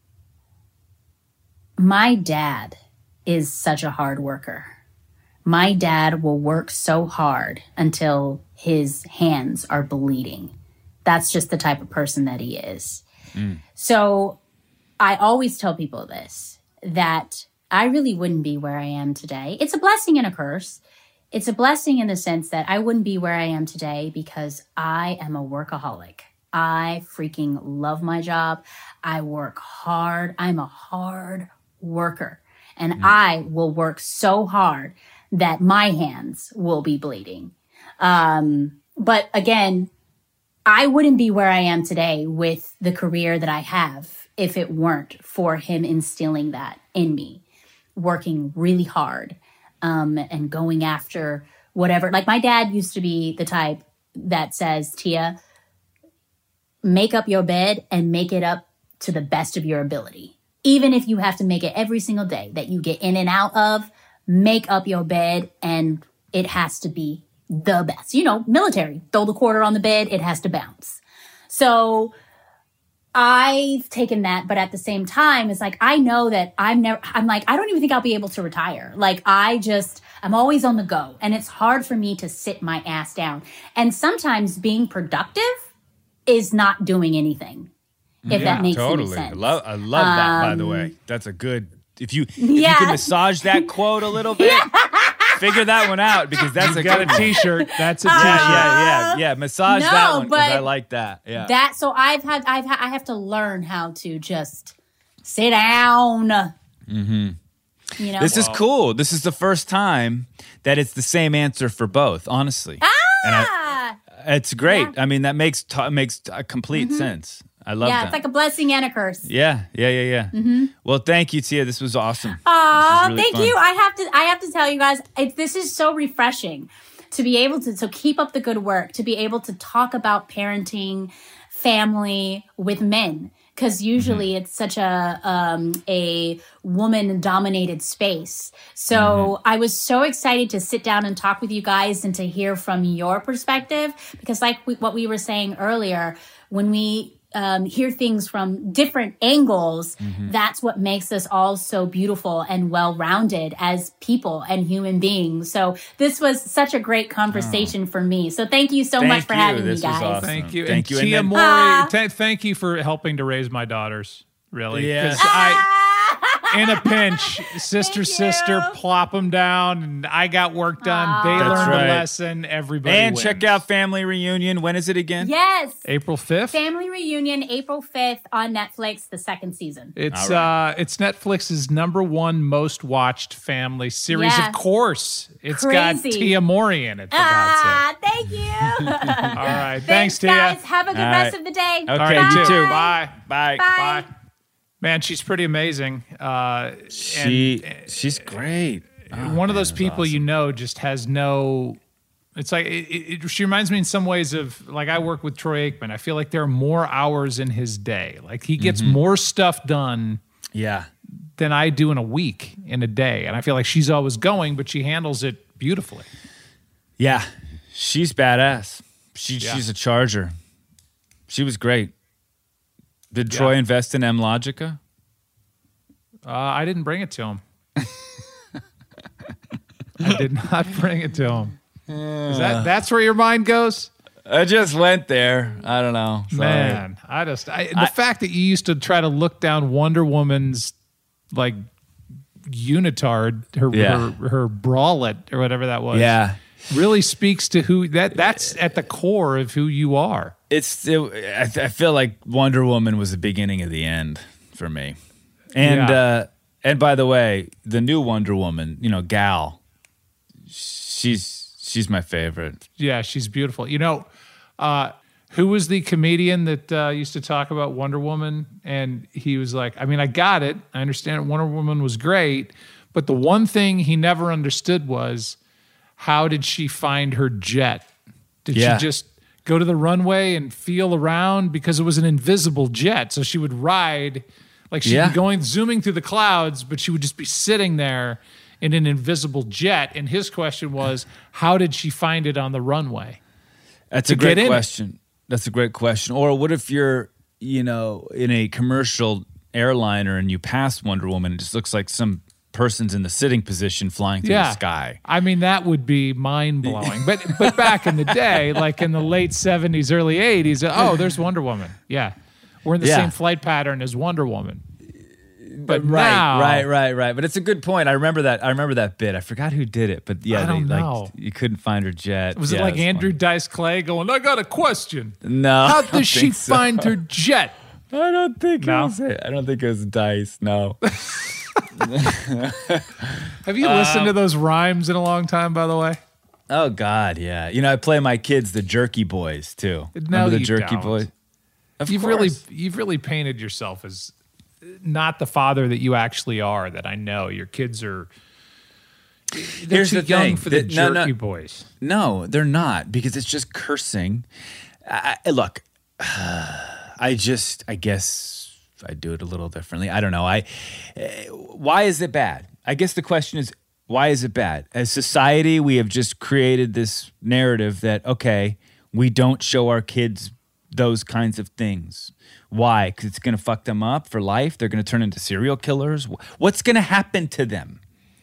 my dad is such a hard worker. My dad will work so hard until his hands are bleeding. That's just the type of person that he is. So I always tell people this, that I really wouldn't be where I am today. It's a blessing and a curse. It's a blessing in the sense that I wouldn't be where I am today because I am a workaholic. I freaking love my job. I work hard. I'm a hard worker. And I will work so hard that my hands will be bleeding. Um, but again, I wouldn't be where I am today with the career that I have if it weren't for him instilling that in me, working really hard um, and going after whatever. Like my dad used to be the type that says, Tia, make up your bed and make it up to the best of your ability. Even if you have to make it every single day that you get in and out of, make up your bed and it has to be the best. You know, military, throw the quarter on the bed, it has to bounce. So I've taken that, but at the same time, it's like, I know that I'm never, I'm like, I don't even think I'll be able to retire. Like, I just, I'm always on the go. And it's hard for me to sit my ass down. And sometimes being productive is not doing anything. If that makes any Totally. sense. I love, I love that, by the Um, way. That's a good, if you, if Yeah. you can massage that quote a little bit, figure that one out because that's a Got good a one. T-shirt. That's a Yeah, T-shirt. yeah, yeah, yeah. Massage No, that one because I but like that. Yeah. That so I've had I've ha- I have to learn how to just sit down. Mm-hmm. You know, This is cool. This is the first time that it's the same answer for both, honestly. And I, ah, it's great. Yeah. I mean, that makes t- makes a complete sense. I love yeah, that. it's like a blessing and a curse. yeah, yeah, yeah, yeah. Mm-hmm. Well, thank you, Tia. This was awesome. Aw, really thank fun. you. I have to I have to tell you guys, it, this is so refreshing to be able to so keep up the good work, to be able to talk about parenting, family with men. Because usually Mm-hmm. it's such a um, a woman dominated space. So Mm-hmm. I was so excited to sit down and talk with you guys and to hear from your perspective. Because like we, what we were saying earlier, when we um, hear things from different angles, Mm-hmm. that's what makes us all so beautiful and well-rounded as people and human beings. So this was such a great conversation for me. So thank you so Thank much for you. having This me, was guys. awesome. Thank you. Thank and you. And Tia then- Mori, Ah. th- thank you for helping to raise my daughters. Really. Yeah. 'Cause I, in a pinch, sister, Thank sister, you. plop them down, and I got work done. Aw. They That's learned right. a lesson. Everybody And wins. check out Family Reunion. When is it again? Yes. April fifth. Family Reunion, April fifth on Netflix, the second season. It's All right. uh, it's Netflix's number one most watched family series. Yeah. Of course, it's got Crazy. Tia Mowry in it. For God's Ah, thank you. sake! All right, thanks, Thanks, Tia. guys. Have a good All rest right. of the day. Okay, All right, you you too. too. Bye. Bye. Bye. Bye. Man, she's pretty amazing. Uh, She and, she's great. uh, Oh, one of man, those that's people awesome. you know just has no. It's like it, it, it- she reminds me in some ways of like I work with Troy Aikman. I feel like there are more hours in his day. Like he gets Mm-hmm. more stuff done Yeah. than I do in a week, in a day. And I feel like she's always going, but she handles it beautifully. Yeah. She's badass. She Yeah. she's a charger. She was great. Did Yeah. Troy invest in M Logica? Uh, I didn't bring it to him. I did not bring it to him. Is that that's where your mind goes? I just went there. I don't know. Sorry. Man, I just I, the fact that you used to try to look down Wonder Woman's like unitard, her Yeah. her, her bralette or whatever that was. Yeah. really speaks to who that that's at the core of who you are. It's it, I, I feel like Wonder Woman was the beginning of the end for me. And Yeah. uh and by the way, the new Wonder Woman, you know, Gal, she's she's my favorite. Yeah, she's beautiful. You know, uh, who was the comedian that uh, used to talk about Wonder Woman? And he was like, I mean, I got it. I understand Wonder Woman was great. But the one thing he never understood was how did she find her jet? Did Yeah. she just go to the runway and feel around? Because it was an invisible jet. So she would ride, like she'd Yeah. be going, zooming through the clouds, but she would just be sitting there in an invisible jet. And his question was, how did she find it on the runway? That's To a great get in it. question. That's a great question. Or what if you're, you know, in a commercial airliner and you pass Wonder Woman, it just looks like some person's in the sitting position flying through the sky. I mean, that would be mind blowing. but but back in the day, like in the late seventies, early eighties, oh, there's Wonder Woman. Yeah. We're in the Yeah. same flight pattern as Wonder Woman. But right, now, right, right, right. But it's a good point. I remember that. I remember that bit. I forgot who did it, but yeah, I don't they, know. like you couldn't find her jet. Was Yeah, it like was Andrew funny. Dice Clay going, I got a question. No. How I don't does she think so. find her jet? I don't think No? it was it. I don't think it was Dice. No. Have you listened to those rhymes in a long time, by the way? Oh God, yeah. You know, I play my kids the Jerky Boys too. No, Remember the you Jerky don't. Boys? Of You've course. really you've really painted yourself as not the father that you actually are, that I know. Your kids are they're Here's too the young thing, for the that- no, jerky no. boys. No, they're not, because it's just cursing. I, I- look, I just, I guess I do it a little differently. I don't know. I, eh, why is it bad? I guess the question is, why is it bad? As society, we have just created this narrative that, okay, we don't show our kids those kinds of things. Why? Because it's going to fuck them up for life. They're going to turn into serial killers. What's going to happen to them?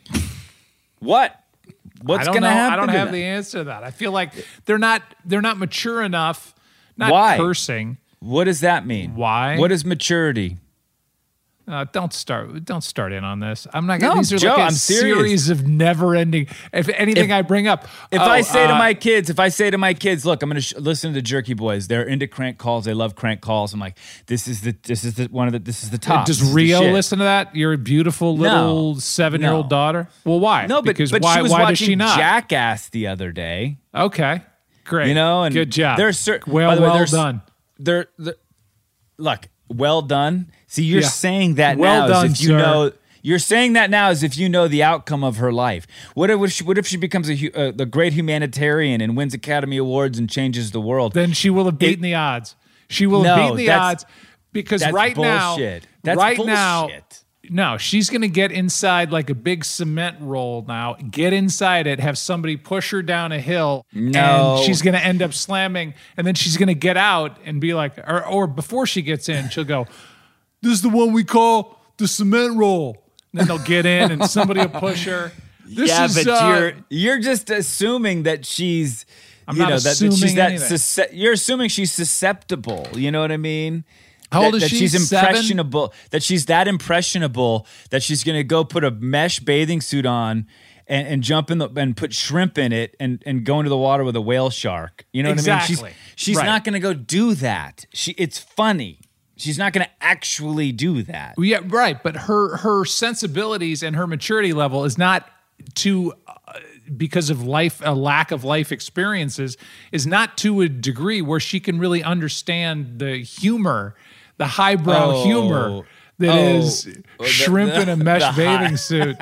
What? What's I don't going know. to happen I don't to have them? the answer to that. I feel like they're not they're not mature enough. Not Why? cursing. What does that mean? Why? What is maturity? Uh, don't start. Don't start in on this. I'm not. No, gonna These are Joe, like a I'm serious. series of never-ending. If anything If- I bring up, If oh, I say to uh, my kids, if I say to my kids, look, I'm going to sh- listen to Jerky Boys. They're into crank calls. They love crank calls. I'm like, this is the, this is the one of the, this is the top. does This is the Rio shit. listen to that? Your beautiful little No. seven-year-old No. daughter. Well, why? No, but because but why? she was why watching does she not? Jackass the other day. Okay, great. You know, and good job. There's certain. well, by the way, well there's- done. They're, they're look, well done. See, you're Yeah. saying that Well now done, as if you sir. know. You're saying that now as if you know the outcome of her life. What if, what if she, what if she becomes a, hu- uh, the great humanitarian and wins Academy Awards and changes the world? Then she will have beaten the odds. She will have No, beaten the that's- odds because That's right bullshit. now, That's right bullshit. now, no, she's going to get inside like a big cement roll now, get inside it, have somebody push her down a hill, No. and she's going to end up slamming, and then she's going to get out and be like, or, or before she gets in, she'll go, this is the one we call the cement roll. And then they'll get in and somebody will push her. This yeah, is, but uh, you're you're just assuming that she's I'm you not know that, that assuming she's that anything. susce- you're assuming she's susceptible. You know what I mean? How old that, is that she? she's Seven? impressionable, that she's that impressionable that she's going to go put a mesh bathing suit on and, and jump in the and put shrimp in it and, and go into the water with a whale shark. You know what Exactly. I mean? She's she's Right. not going to go do that. She it's funny. She's not going to actually do that. Yeah, right. But her her sensibilities and her maturity level is not to uh, because of life a lack of life experiences is not to a degree where she can really understand the humor, the highbrow Oh. humor that Oh. is The- shrimp the- in a mesh the bathing high- suit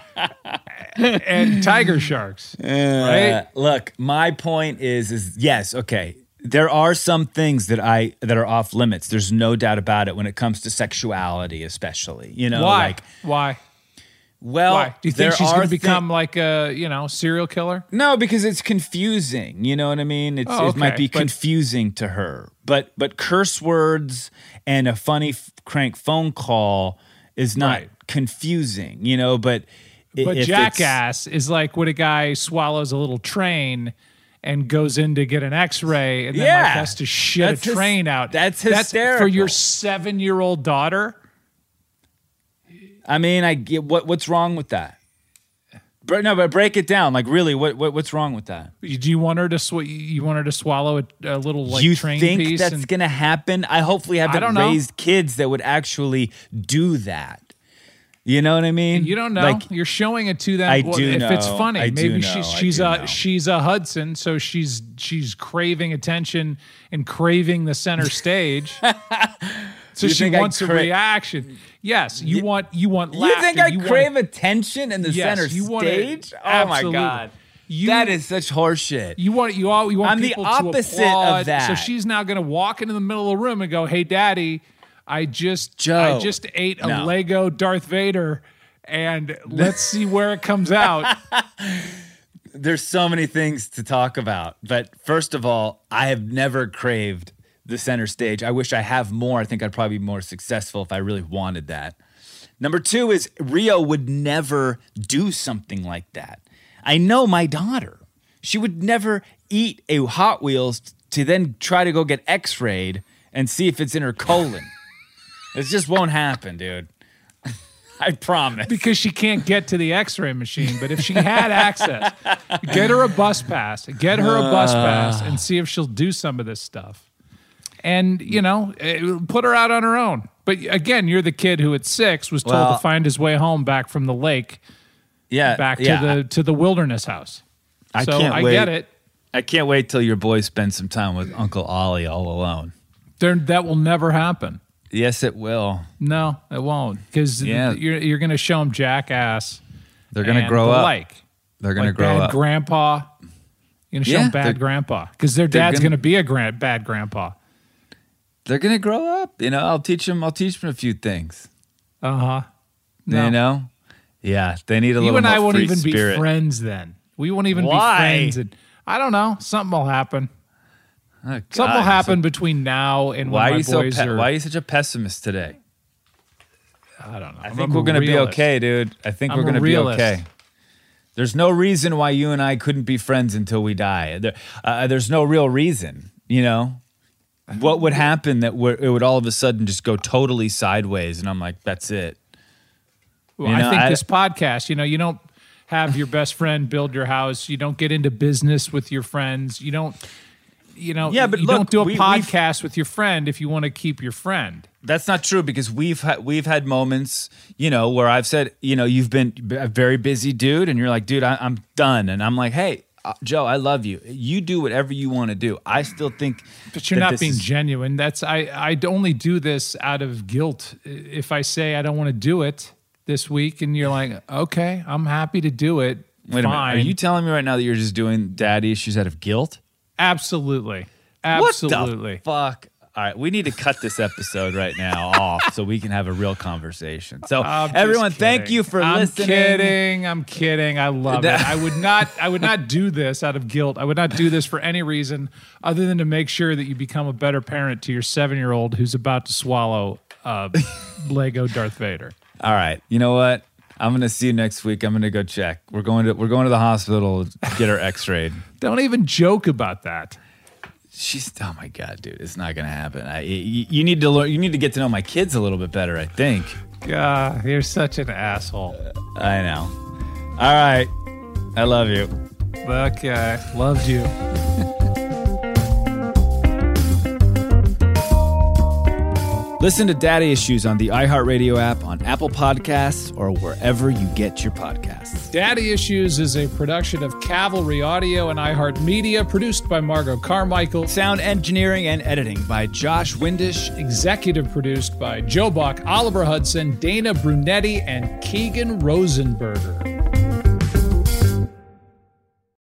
and tiger sharks. Right? Uh, look, my point is, is yes, okay. There are some things that I that are off limits. There's no doubt about it when it comes to sexuality, especially. You know, Why? like Why? well, Why? Do you think there she's are going to thi- become like a, you know, serial killer? No, because it's confusing. You know what I mean? It's, Oh, It might okay, be but- confusing to her. But but curse words and a funny f- crank phone call is not Right. confusing. You know, but i- But if it's- jackass is like when a guy swallows a little train and goes in to get an X-ray and then Yeah. like has to shit That's a hys- train out. that's for your hysterical. seven-year-old daughter. I mean, I get what what's wrong with that? Bre- No, but break it down. Like, really, what, what what's wrong with that? Do you want her to sw- you want her to swallow a, a little like you train think piece? that's and- gonna happen? I hopefully haven't don't know. raised kids that would actually do that. You know what I mean? You don't know. Like, You're showing it to them. I Well, do if it's know. funny, I do maybe know. she's I she's do a know. she's a Hudson, so she's she's craving attention and craving the center stage. So You she think I wants a cra- reaction. Yes, you want you want you laughter. think I you want- crave attention in the Yes, center you wanna- stage? Oh absolutely. my god, You- that is such horseshit. You want you all you want I'm the people opposite to of applaud. that. So she's now going to walk into the middle of the room and go, "Hey, Daddy, I just Joe, I just ate a no. Lego Darth Vader, and let's see where it comes out." There's so many things to talk about, but first of all, I have never craved the center stage. I wish I have more. I think I'd probably be more successful if I really wanted that. Number two is Rio would never do something like that. I know my daughter. She would never eat a Hot Wheels to then try to go get x-rayed and see if it's in her colon. It just won't happen, dude. I promise. Because she can't get to the X-ray machine, but if she had access, get her a bus pass, get her a bus pass, and see if she'll do some of this stuff. And, you know, eh, put her out on her own. But again, you're the kid who at six was told Well- to find his way home back from the lake, Yeah, back yeah. to the to the wilderness house. I so can't I wait. get it. I can't wait till your boys spend some time with Uncle Ollie all alone. There, that will never happen. Yes, it will. No, it won't. Because Yeah. you're you're going to show them jackass. They're gonna and grow the up. Like, They're gonna like grow bad up. grandpa. You're going to show Yeah, them bad they're- grandpa. Because their they're dad's gonna- going to be a grand, bad grandpa. They're gonna grow up. You know, I'll teach them. I'll teach them a few things. Uh huh. No. You know, yeah, they need a You little and more I won't free even spirit. be friends then. We won't even Why? be friends. And I don't know. Something will happen. Oh, God, Something will you're happen so- between now and why when are my you so? boys Pe- are. why are you such a pessimist today? I don't know. I think we're gonna be okay, dude. I think I'm we're a gonna be realist. okay. There's no reason why you and I couldn't be friends until we die. There, uh, there's no real reason. You know, what would happen that we're, it would all of a sudden just go totally sideways, and I'm like, that's it. Well, You I know, think I- this podcast, you know, you don't have your best friend build your house. You don't get into business with your friends. You don't, you know, Yeah, but you look, don't do a we- we've- podcast with your friend if you want to keep your friend. That's not true because we've had we've had moments, you know, where I've said, you know, you've been a very busy dude, and you're like, dude, I, I'm done, and I'm like, hey, uh, Joe, I love you. You do whatever you want to do. I still think, But you're that not this being is- genuine. That's I. I only do this out of guilt. If I say I don't want to do it this week, and you're like, okay, I'm happy to do it. Wait a minute, are fine. you telling me right now that you're just doing daddy issues out of guilt? Absolutely, absolutely. What the fuck? All right, we need to cut this episode right now off so we can have a real conversation. So, I'm just everyone, thank kidding. you for I'm listening. kidding. I'm kidding. I love it. I would not. I would not do this out of guilt. I would not do this for any reason other than to make sure that you become a better parent to your seven-year-old who's about to swallow uh, Lego Darth Vader. All right, you know what? I'm gonna see you next week. I'm gonna go check. We're going to we're going to the hospital to get her X-rayed. Don't even joke about that. She's oh my god, dude, it's not gonna happen. I, you, you need to learn. You need to get to know my kids a little bit better. I think. God, you're such an asshole. I know. All right, I love you. Okay, loved you. Listen to Daddy Issues on the iHeartRadio app, on Apple Podcasts, or wherever you get your podcasts. Daddy Issues is a production of Cavalry Audio and iHeartMedia, produced by Margot Carmichael. Sound engineering and editing by Josh Windish. Executive produced by Joe Buck, Oliver Hudson, Dana Brunetti, and Keegan Rosenberger.